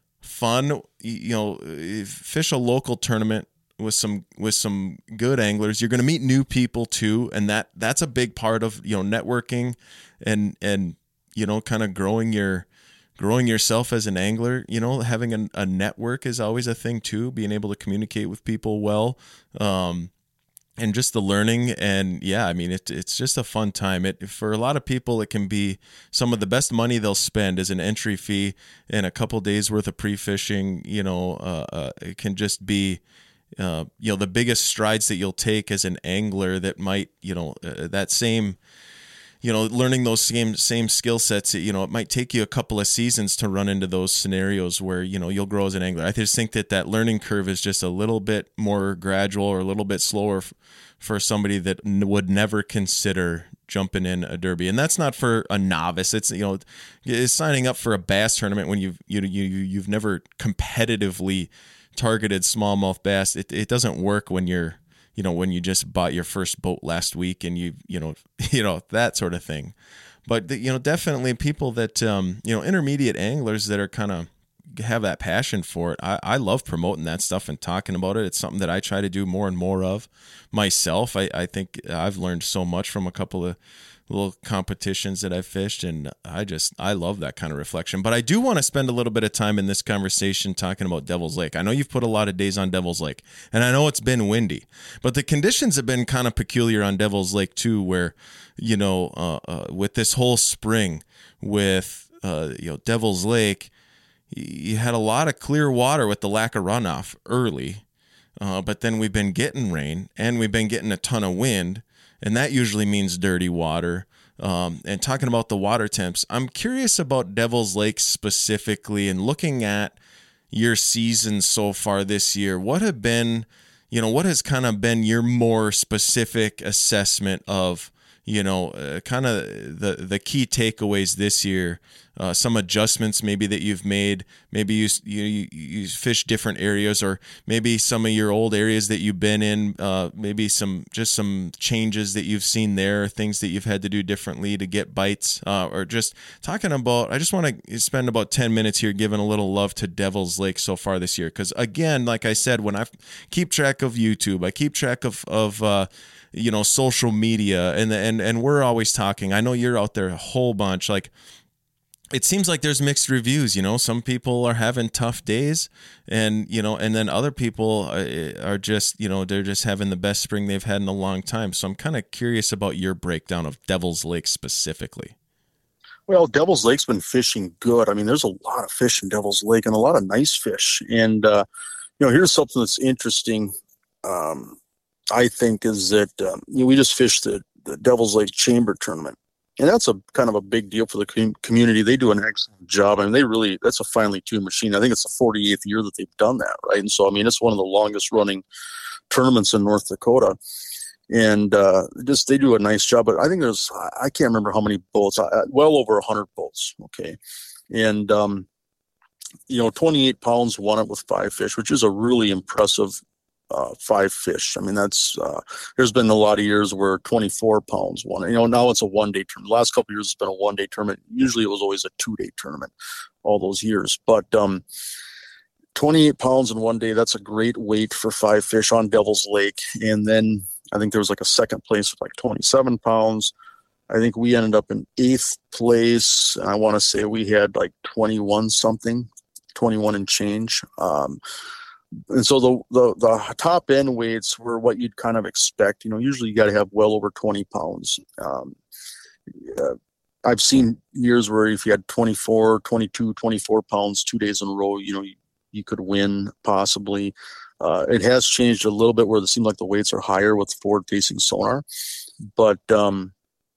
fun, you know, fish a local tournament with some with some good anglers. You're going to meet new people too, and that that's a big part of, you know, networking and and you know, kind of growing your growing yourself as an angler. You know, having a, a network is always a thing too, being able to communicate with people well, um and just the learning. And yeah, I mean, it, it's just a fun time. It for a lot of people, it can be some of the best money they'll spend as an entry fee, and a couple days worth of pre-fishing. You know, uh, uh, it can just be Uh, you know, the biggest strides that you'll take as an angler that might, you know, uh, that same, you know, learning those same same skill sets, you know, it might take you a couple of seasons to run into those scenarios where, you know, you'll grow as an angler. I just think that that learning curve is just a little bit more gradual, or a little bit slower f- for somebody that n- would never consider jumping in a derby. And that's not for a novice. It's, you know, it's signing up for a bass tournament when you've, you, you, you've never competitively targeted smallmouth bass. It, it doesn't work when you're, you know, when you just bought your first boat last week and you, you know, you know, that sort of thing. But, you know, definitely people that, um, you know, intermediate anglers that are kind of have that passion for it. I, I love promoting that stuff and talking about it. It's something that I try to do more and more of myself. I, I think I've learned so much from a couple of little competitions that I've fished, and I just, I love that kind of reflection. But I do want to spend a little bit of time in this conversation talking about Devil's Lake. I know you've put a lot of days on Devil's Lake, and I know it's been windy, but the conditions have been kind of peculiar on Devil's Lake too, where, you know, uh, uh, with this whole spring with, uh, you know, Devil's Lake, you had a lot of clear water with the lack of runoff early, uh, but then we've been getting rain and we've been getting a ton of wind, and that usually means dirty water. Um, and talking about the water temps, I'm curious about Devil's Lake specifically, and looking at your season so far this year. What have been, you know, what has kind of been your more specific assessment of, you know, uh, kind of the the key takeaways this year, uh, some adjustments maybe that you've made, maybe you, you you fish different areas, or maybe some of your old areas that you've been in, uh, maybe some just some changes that you've seen there, things that you've had to do differently to get bites, uh, or just talking about, I just want to spend about ten minutes here giving a little love to Devil's Lake so far this year. Because again, like I said, when I keep track of YouTube, I keep track of, of uh, you know, social media, and and and we're always talking. I know you're out there a whole bunch. Like, it seems like there's mixed reviews. You know, some people are having tough days, and you know, and then other people are just, you know, they're just having the best spring they've had in a long time. So I'm kind of curious about your breakdown of Devil's Lake specifically. Well, Devil's Lake's been fishing good. I mean, there's a lot of fish in Devil's Lake and a lot of nice fish. And uh, you know, here's something that's interesting. Um, I think is that um, you know, we just fished the, the Devil's Lake Chamber Tournament, and that's a kind of a big deal for the com- community. They do an excellent job. I mean, they really, that's a finely tuned machine. I think it's the forty-eighth year that they've done that, right? And so, I mean, it's one of the longest running tournaments in North Dakota, and uh, just they do a nice job. But I think there's, I can't remember how many boats, well over one hundred boats, okay? And, um, you know, twenty-eight pounds won it with five fish, which is a really impressive Uh, five fish. I mean, that's, uh, there's been a lot of years where twenty-four pounds won. You know, now it's a one day tournament. The last couple of years it's been a one day tournament. Usually it was always a two day tournament all those years. But um, twenty-eight pounds in one day, that's a great weight for five fish on Devil's Lake. And then I think there was like a second place with like twenty-seven pounds. I think we ended up in eighth place. And I want to say we had like twenty-one something, twenty-one and change. Um, And so the, the the top end weights were what you'd kind of expect. You know, usually you got to have well over twenty pounds. Um, uh, I've seen years where if you had twenty-four, twenty-two, twenty-four pounds two days in a row, you know, you, you could win possibly. Uh, it has changed a little bit where it seems like the weights are higher with forward-facing sonar. But um,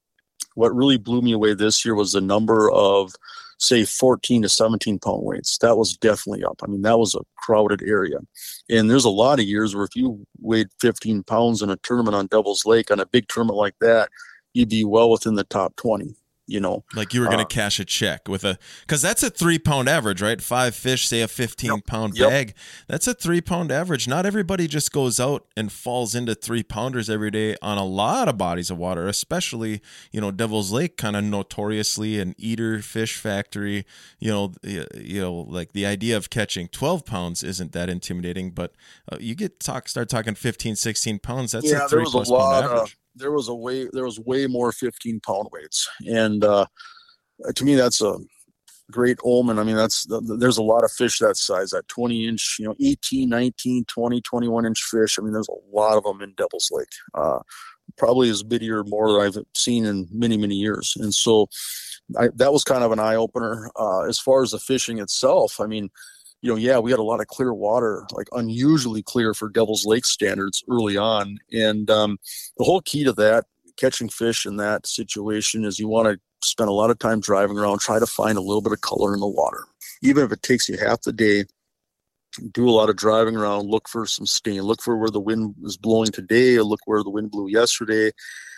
what really blew me away this year was the number of, say, fourteen to seventeen pound weights. That was definitely up. I mean, that was a crowded area. And there's a lot of years where if you weighed fifteen pounds in a tournament on Devil's Lake, on a big tournament like that, you'd be well within the top twenty. You know, like you were going to uh, cash a check with a, because that's a three pound average, right? Five fish, say a fifteen pound yep. bag. That's a three pound average. Not everybody just goes out and falls into three pounders every day on a lot of bodies of water, especially, you know, Devil's Lake, kind of notoriously an eater fish factory. You know, you know, like the idea of catching twelve pounds isn't that intimidating, but uh, you get talk, start talking fifteen, sixteen pounds. That's yeah, a three there was plus a lot pound average. Of, there was a way, there was way more fifteen pound weights. And uh, to me, that's a great omen. I mean, that's, there's a lot of fish that size, that twenty inch, you know, eighteen, nineteen, twenty, twenty-one inch fish. I mean, there's a lot of them in Devil's Lake. Uh, probably as big or more than I've seen in many, many years. And so I, that was kind of an eye opener. Uh, as far as the fishing itself, I mean, you know, yeah, we had a lot of clear water, like unusually clear for Devil's Lake standards early on. And um, the whole key to that, catching fish in that situation, is you want to spend a lot of time driving around, try to find a little bit of color in the water. Even if it takes you half the day, do a lot of driving around, look for some stain, look for where the wind is blowing today, or look where the wind blew yesterday.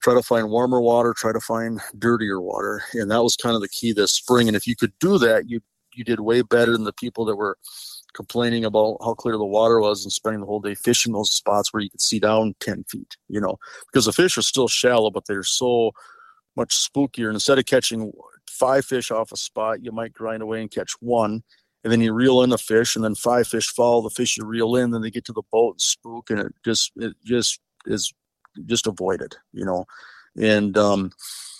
try to find warmer water, try to find dirtier water. And that was kind of the key this spring. And if you could do that, you, you did way better than the people that were complaining about how clear the water was and spending the whole day fishing those spots where you could see down ten feet, you know, because the fish are still shallow, but they're so much spookier. And instead of catching five fish off a spot, you might grind away and catch one, and then you reel in the fish, and then five fish follow the fish you reel in, then they get to the boat and spook, and it just, it just is just avoided, you know. And, um,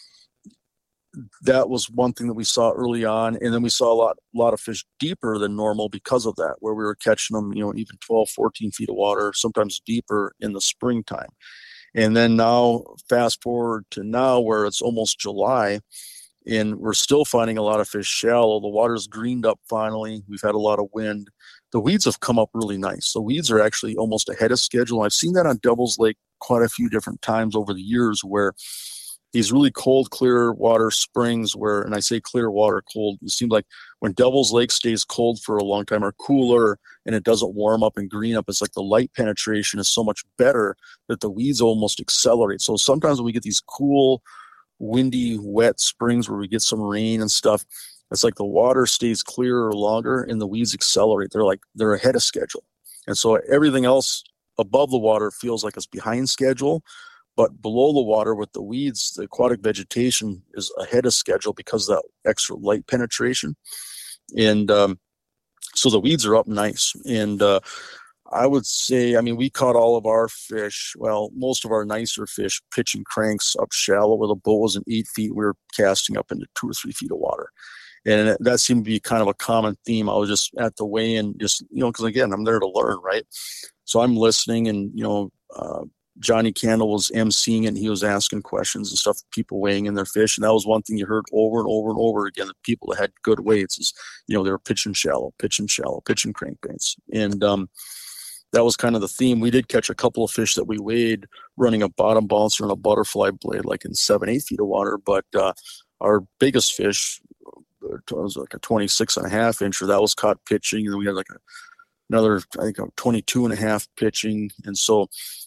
that was one thing that we saw early on. And then we saw a lot, a lot of fish deeper than normal because of that, where we were catching them, you know, even twelve, fourteen feet of water, sometimes deeper in the springtime. And then now fast forward to now where it's almost July and we're still finding a lot of fish shallow. The water's greened up finally. We've had a lot of wind. The weeds have come up really nice. The weeds are actually almost ahead of schedule. I've seen that on Devil's Lake quite a few different times over the years, where these really cold, clear water springs where, and I say clear water, cold, it seems like when Devil's Lake stays cold for a long time or cooler and it doesn't warm up and green up, it's like the light penetration is so much better that the weeds almost accelerate. So sometimes when we get these cool, windy, wet springs where we get some rain and stuff, it's like the water stays clearer longer and the weeds accelerate. They're like, they're ahead of schedule. And so everything else above the water feels like it's behind schedule. But below the water with the weeds, the aquatic vegetation is ahead of schedule because of that extra light penetration. And um, so the weeds are up nice. And uh, I would say, I mean, we caught all of our fish, well, most of our nicer fish pitching cranks up shallow where the boat wasn't eight feet. We were casting up into two or three feet of water. And that seemed to be kind of a common theme. I was just at the weigh-in, just, you know, because again, I'm there to learn, right? So I'm listening and, you know, uh, Johnny Candle was emceeing it, and he was asking questions and stuff, people weighing in their fish. And that was one thing you heard over and over and over again. The people that had good weights is, you know, they were pitching shallow, pitching shallow, pitching crankbaits. And um, that was kind of the theme. We did catch a couple of fish that we weighed running a bottom bouncer and a butterfly blade, like in seven, eight feet of water. But uh, our biggest fish was like a twenty-six and a half incher. That was caught pitching. And then we had like a, another, I think, a twenty-two and a half pitching. And so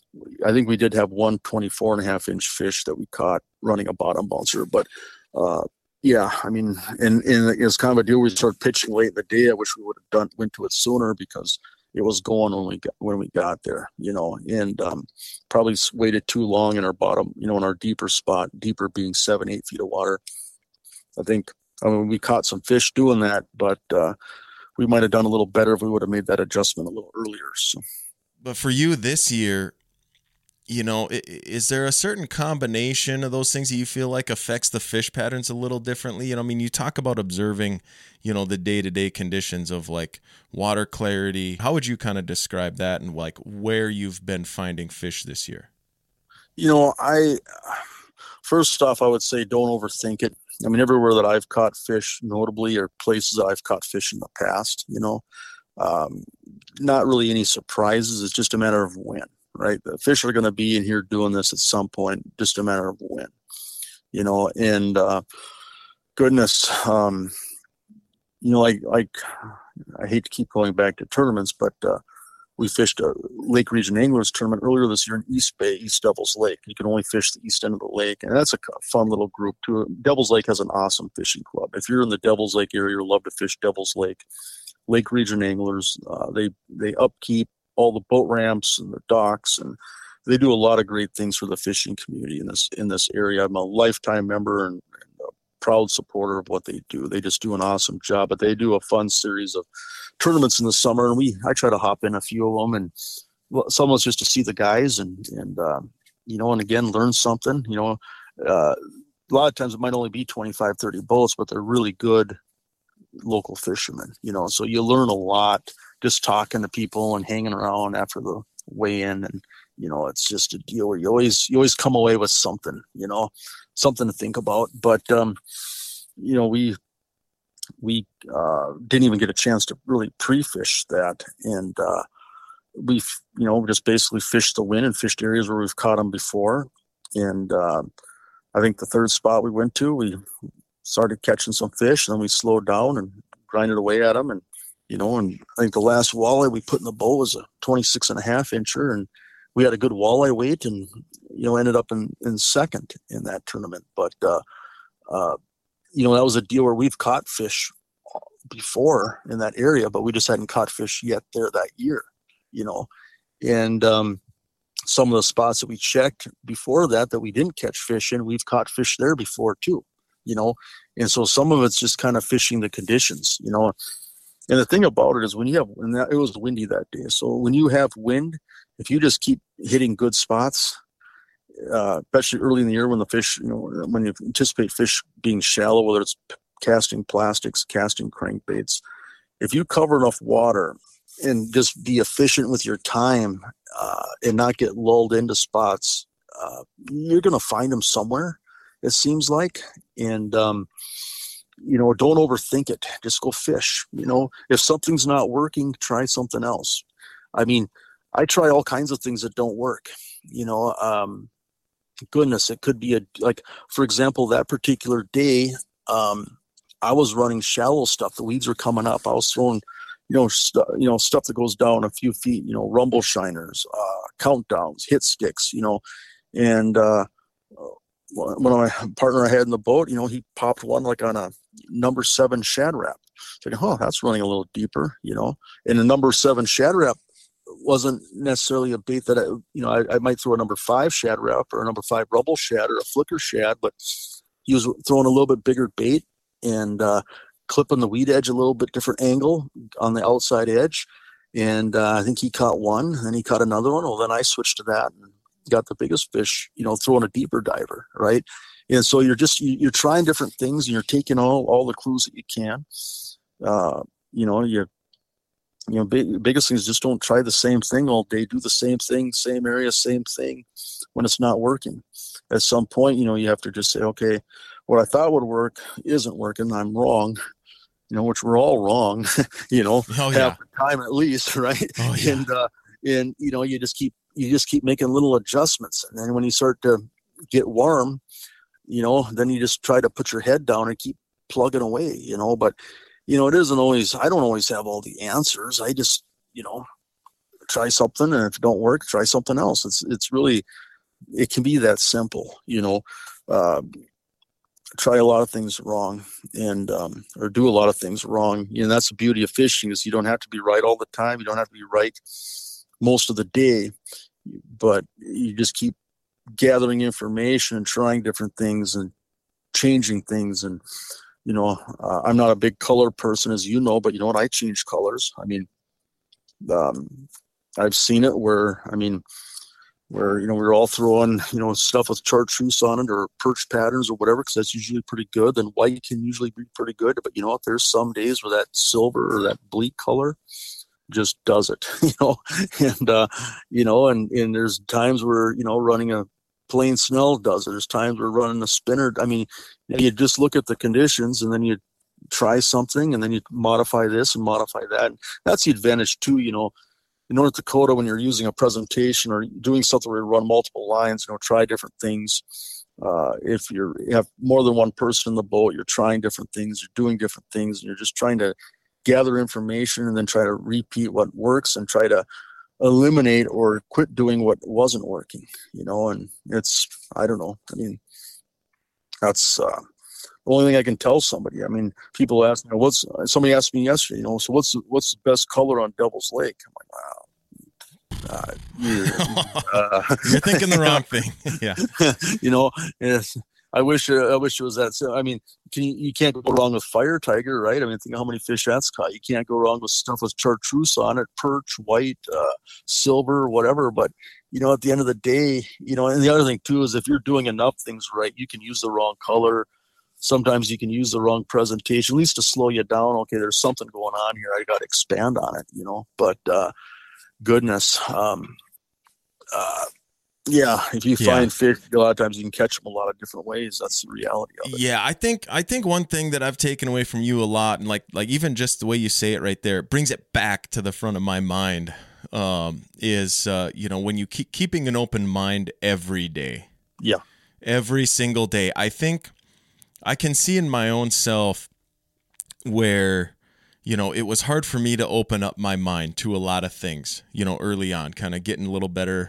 I think we did have one twenty-four and a half inch fish that we caught running a bottom bouncer. But uh, yeah, I mean, and, and it's kind of a deal. We started pitching late in the day. I wish we would have done, went to it sooner because it was going when we got, when we got there, you know, and um, probably waited too long in our bottom, you know, in our deeper spot, deeper being seven, eight feet of water. I think, I mean, we caught some fish doing that, but uh, we might have done a little better if we would have made that adjustment a little earlier. So. But for you this year, you know, is there a certain combination of those things that you feel like affects the fish patterns a little differently? You know, I mean, you talk about observing, you know, the day-to-day conditions of like water clarity. How would you kind of describe that and like where you've been finding fish this year? You know, I, first off, I would say don't overthink it. I mean, everywhere that I've caught fish, notably, are places that I've caught fish in the past, you know, um, not really any surprises. It's just a matter of when. Right, the fish are going to be in here doing this at some point, just a matter of when, you know. And uh, goodness, um, you know, like like I hate to keep going back to tournaments, but uh, we fished a Lake Region Anglers tournament earlier this year in East Bay, East Devils Lake. You can only fish the east end of the lake, and that's a fun little group too. Devils Lake has an awesome fishing club. If you're in the Devils Lake area, you'll love to fish Devils Lake. Lake Region Anglers, uh, they they upkeep all the boat ramps and the docks, and they do a lot of great things for the fishing community in this in this area. I'm a lifetime member and, and a proud supporter of what they do. They just do an awesome job, but they do a fun series of tournaments in the summer, and we I try to hop in a few of them, and well, some of it's just to see the guys and and um, you know, and again learn something. You know, uh, a lot of times it might only be twenty-five, thirty boats, but they're really good local fishermen. You know, so you learn a lot just talking to people and hanging around after the weigh-in, and you know, it's just a deal where you always you always come away with something, you know, something to think about. But um, you know, we we uh, didn't even get a chance to really pre-fish that, and uh, we you know just basically fished the wind and fished areas where we've caught them before. And uh, I think the third spot we went to, we started catching some fish, and then we slowed down and grinded away at them. And you know, and I think the last walleye we put in the bowl was a twenty-six and a half incher, and we had a good walleye weight, and you know ended up in, in second in that tournament. But uh, uh, you know that was a deal where we've caught fish before in that area, but we just hadn't caught fish yet there that year. You know, and um, some of the spots that we checked before that that we didn't catch fish in, we've caught fish there before too. You know, and so some of it's just kind of fishing the conditions. You know. And the thing about it is when you have, and that, it was windy that day. So when you have wind, if you just keep hitting good spots, uh, especially early in the year when the fish, you know, when you anticipate fish being shallow, whether it's casting plastics, casting crankbaits, if you cover enough water and just be efficient with your time uh, and not get lulled into spots, uh, you're going to find them somewhere, it seems like. And, um, you know, don't overthink it. Just go fish. You know, if something's not working, try something else. I mean, I try all kinds of things that don't work. You know, um, goodness, it could be a, like, for example, that particular day, um, I was running shallow stuff. The weeds were coming up. I was throwing, you know, st- you know, stuff that goes down a few feet, you know, rumble shiners, uh, countdowns, hit sticks, you know, and, uh, one of my partner I had in the boat, you know, he popped one like on a number seven Shad Rap. So, oh, that's running a little deeper, you know. And the number seven Shad Rap wasn't necessarily a bait that I, you know, I, I might throw a number five Shad Rap or a number five Rubble Shad or a Flicker Shad, but he was throwing a little bit bigger bait and uh, clipping the weed edge a little bit different angle on the outside edge. And uh, I think he caught one, and then he caught another one. Well, then I switched to that and got the biggest fish, you know, throwing a deeper diver, right? And so you're just, you're trying different things and you're taking all, all the clues that you can. Uh, you know, you, you know, big, biggest thing is just don't try the same thing all day. Do the same thing, same area, same thing when it's not working. At some point, you know, you have to just say, okay, what I thought would work isn't working. I'm wrong, you know, which we're all wrong, you know, oh, yeah. half the time at least, right? Oh, yeah. And, uh, and, you know, you just keep, you just keep making little adjustments. And then when you start to get warm, you know, then you just try to put your head down and keep plugging away, you know, but, you know, it isn't always, I don't always have all the answers. I just, you know, try something, and if it don't work, try something else. It's, it's really, it can be that simple, you know, uh, try a lot of things wrong and, um, or do a lot of things wrong. You know, that's the beauty of fishing is you don't have to be right all the time. You don't have to be right most of the day, but you just keep gathering information and trying different things and changing things. And, you know, uh, I'm not a big color person, as you know, but you know what? I change colors. I mean, um, I've seen it where, I mean, where, you know, we're all throwing, you know, stuff with chartreuse on it or perch patterns or whatever, because that's usually pretty good. Then white can usually be pretty good. But, you know, there's some days where that silver or that bleak color just does it, you know, and, uh, you know, and, and there's times where, you know, running a plain Snell does it. There's times where running a spinner. I mean, you know, you just look at the conditions and then you try something and then you modify this and modify that. And that's the advantage too, you know, in North Dakota, when you're using a presentation or doing something where you run multiple lines, you know, try different things. Uh, if you're, you have more than one person in the boat, you're trying different things, you're doing different things, and you're just trying to gather information and then try to repeat what works and try to eliminate or quit doing what wasn't working, you know. And it's, I don't know. I mean, that's uh, the only thing I can tell somebody. I mean, people ask me, what's, somebody asked me yesterday, you know, so what's, what's the best color on Devil's Lake? I'm like, wow. Uh, you're, uh, you're thinking the wrong thing. Yeah. You know, it's, I wish, uh, I wish it was that. So, I mean, can you, you can't go wrong with Fire Tiger, right? I mean, think of how many fish that's caught. You can't go wrong with stuff with chartreuse on it, perch, white, uh, silver, whatever. But, you know, at the end of the day, you know, and the other thing too is if you're doing enough things right, you can use the wrong color. Sometimes you can use the wrong presentation, at least to slow you down. Okay, there's something going on here. I got to expand on it, you know. But uh, goodness, um, uh, yeah, if you Yeah. find fish, a lot of times you can catch them a lot of different ways. That's the reality of it. Yeah, I think I think one thing that I've taken away from you a lot, and like like even just the way you say it right there, brings it back to the front of my mind. Um, is uh, you know, when you keep keeping an open mind every day. Yeah, every single day. I think I can see in my own self where, you know, it was hard for me to open up my mind to a lot of things, you know, early on, kind of getting a little better,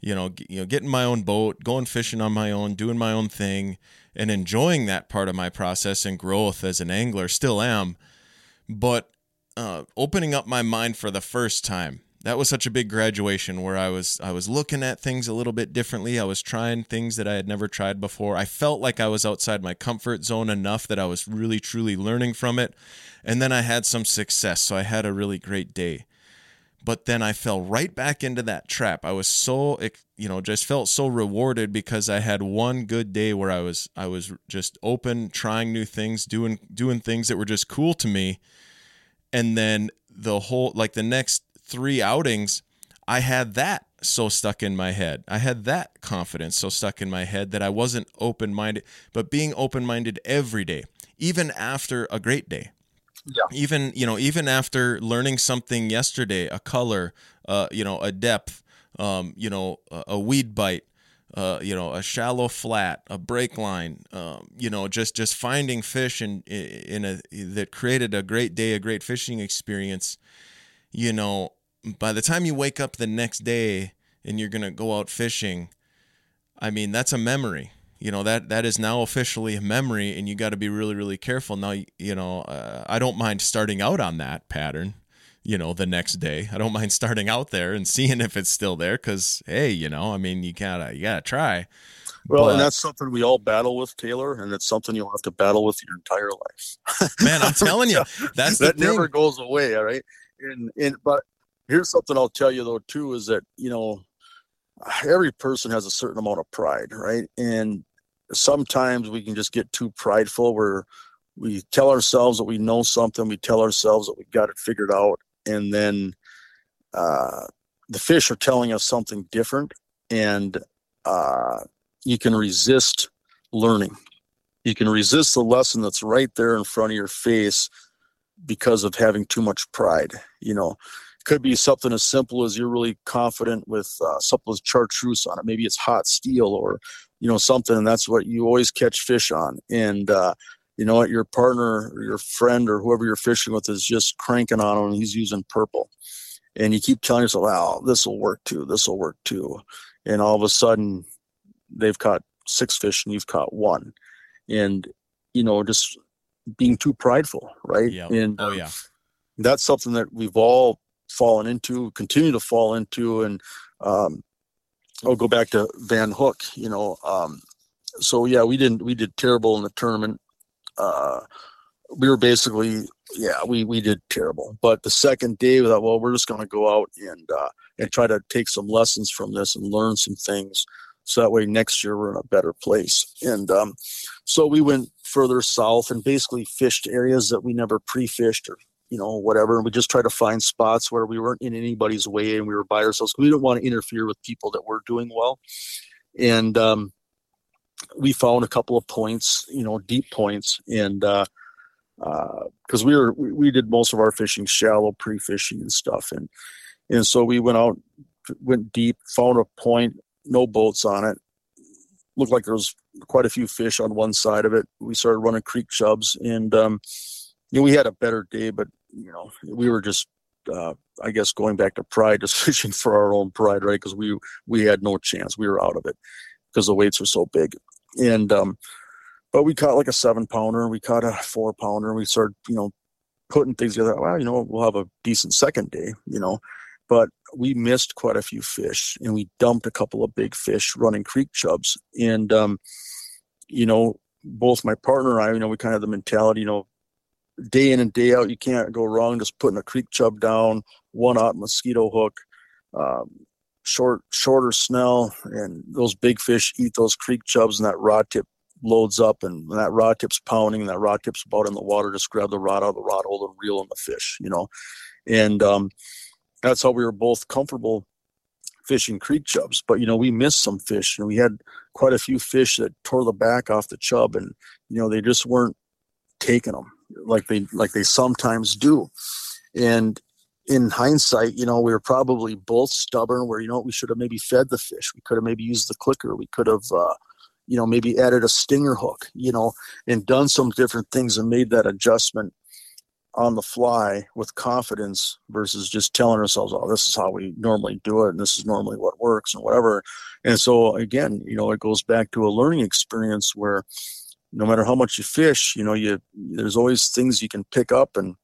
you know, g- you know, getting my own boat, going fishing on my own, doing my own thing, and enjoying that part of my process and growth as an angler. Still am, but uh, opening up my mind for the first time. That was such a big graduation where I was I was looking at things a little bit differently. I was trying things that I had never tried before. I felt like I was outside my comfort zone enough that I was really, truly learning from it. And then I had some success, so I had a really great day. But then I fell right back into that trap. I was so, you know, just felt so rewarded because I had one good day where I was I was just open, trying new things, doing doing things that were just cool to me. And then the whole, like the next three outings, I had that so stuck in my head. I had that confidence so stuck in my head that I wasn't open-minded, but being open-minded every day, even after a great day. Yeah. Even, you know, even after learning something yesterday, a color, uh, you know, a depth, um, you know, a, a weed bite, uh, you know, a shallow flat, a break line, um, you know, just, just finding fish in, in a, that created a great day, a great fishing experience. You know, by the time you wake up the next day and you're going to go out fishing, I mean, that's a memory. You know, that that is now officially a memory, and you got to be really, really careful. Now, you know, uh, I don't mind starting out on that pattern, you know, the next day. I don't mind starting out there and seeing if it's still there because, hey, you know, I mean, you gotta, you gotta try. Well, but, and that's something we all battle with, Taylor, and it's something you'll have to battle with your entire life. Man, I'm telling you, that's the that thing. Never goes away, all right? And, and but here's something I'll tell you, though, too, is that, you know, every person has a certain amount of pride, right? And sometimes we can just get too prideful where we tell ourselves that we know something, we tell ourselves that we got it figured out, and then uh, the fish are telling us something different, and uh, you can resist learning. You can resist the lesson that's right there in front of your face because of having too much pride. You know, it could be something as simple as you're really confident with uh, something with chartreuse on it. Maybe it's hot steel or, you know, something, and that's what you always catch fish on. And, uh, you know what, your partner or your friend or whoever you're fishing with is just cranking on him and he's using purple. And you keep telling yourself, oh, this will work too. This will work too. And all of a sudden they've caught six fish and you've caught one. And, you know, just being too prideful, right? Yeah. And oh, yeah. That's something that we've all fallen into, continue to fall into. And um, I'll go back to Van Hook, you know. Um, so, yeah, we didn't, we did terrible in the tournament. Uh, we were basically, yeah, we, we did terrible. But the second day we thought, well, we're just going to go out and, uh, and try to take some lessons from this and learn some things. So that way next year we're in a better place. And um, so we went further south and basically fished areas that we never pre-fished or, you know, whatever. And we just tried to find spots where we weren't in anybody's way and we were by ourselves. We didn't want to interfere with people that were doing well. And um, we found a couple of points, you know, deep points. And uh, uh, cause we were, we, we did most of our fishing shallow pre-fishing and stuff. And, and so we went out, went deep, found a point, no boats on it. Looked like there was quite a few fish on one side of it. We started running creek chubs, and um, you know, we had a better day, but you know, we were just, uh, I guess, going back to pride, just fishing for our own pride, right? Because we we had no chance. We were out of it because the weights are so big. And um, but we caught like a seven pounder, we caught a four pounder, and we started, you know, putting things together. Well, you know, we'll have a decent second day, you know. But we missed quite a few fish, and we dumped a couple of big fish running creek chubs. And, um, you know, both my partner and I, you know, we kind of have the mentality, you know, day in and day out, you can't go wrong just putting a creek chub down, one out mosquito hook, um, short, shorter snell, and those big fish eat those creek chubs, and that rod tip loads up, and when that rod tip's pounding and that rod tip's about in the water, just grab the rod out of the rod hole and reel in the fish, you know. And, um, that's how we were both comfortable fishing creek chubs. But, you know, we missed some fish, and we had quite a few fish that tore the back off the chub, and, you know, they just weren't taking them like they, like they sometimes do. And in hindsight, you know, we were probably both stubborn where, you know, we should have maybe fed the fish. We could have maybe used the clicker. We could have, uh, you know, maybe added a stinger hook, you know, and done some different things and made that adjustment. on the fly with confidence versus just telling ourselves, oh, this is how we normally do it, and this is normally what works and whatever. And so again, you know, it goes back to a learning experience where no matter how much you fish, you know, you there's always things you can pick up and,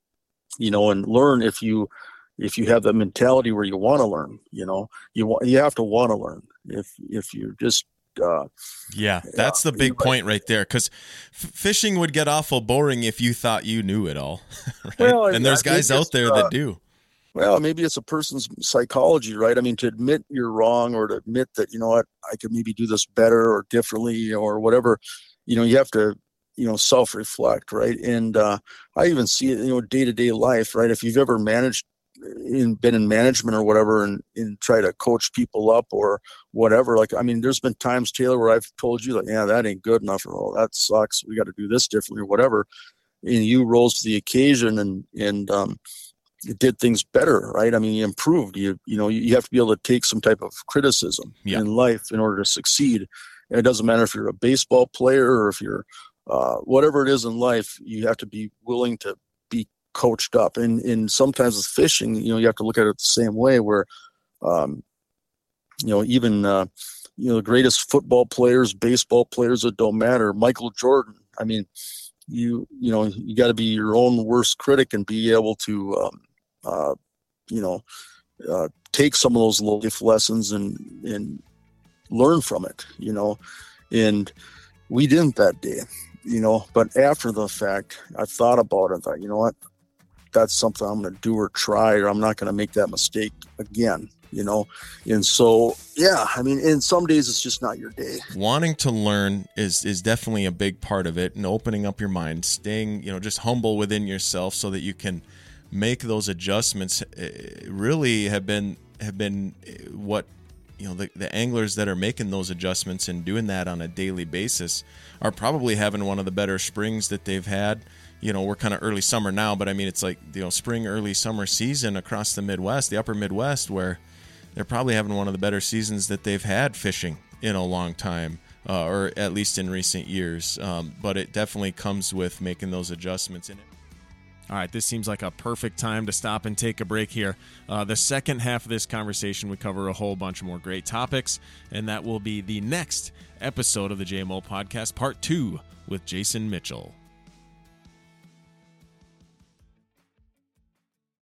you know, and learn if you if you have that mentality where you want to learn. You know, you want you have to want to learn. If if you're just Uh, yeah, that's uh, the big point right there, because f- fishing would get awful boring if you thought you knew it all, right? Well, and there's guys out there uh, that do. Well, maybe it's a person's psychology, right? I mean, to admit you're wrong or to admit that, you know what, I could maybe do this better or differently or whatever, you know, you have to, you know, self-reflect, right? And uh, I even see it, you know, day-to-day life, right? If you've ever managed in been in management or whatever and, and try to coach people up or whatever. Like, I mean, there's been times, Taylor, where I've told you like, yeah, that ain't good enough, or oh, that sucks, we got to do this differently or whatever. And you rose to the occasion and, and, um, you did things better, right? I mean, you improved, you, you know, you have to be able to take some type of criticism yeah. in life in order to succeed. And it doesn't matter if you're a baseball player or if you're, uh, whatever it is in life, you have to be willing to be coached up. And, and sometimes with fishing, you know, you have to look at it the same way where, um, you know, even, uh, you know, the greatest football players, baseball players, it don't matter. Michael Jordan. I mean, you, you know, you got to be your own worst critic and be able to, um, uh, you know, uh, take some of those life lessons and, and learn from it, you know, and we didn't that day, you know, but after the fact, I thought about it. I thought, you know what, that's something I'm going to do or try, or I'm not going to make that mistake again, you know? And so, yeah, I mean, in some days it's just not your day. Wanting to learn is, is definitely a big part of it, and opening up your mind, staying, you know, just humble within yourself so that you can make those adjustments really have been, have been what, you know, the, the anglers that are making those adjustments and doing that on a daily basis are probably having one of the better springs that they've had. You know, we're kind of early summer now, but I mean, it's like, you know, spring, early summer season across the Midwest, the upper Midwest, where they're probably having one of the better seasons that they've had fishing in a long time, uh, or at least in recent years. Um, but it definitely comes with making those adjustments in it. All right, this seems like a perfect time to stop and take a break here. Uh, the second half of this conversation, we cover a whole bunch more great topics, and that will be the next episode of the J M O Podcast, Part two, with Jason Mitchell.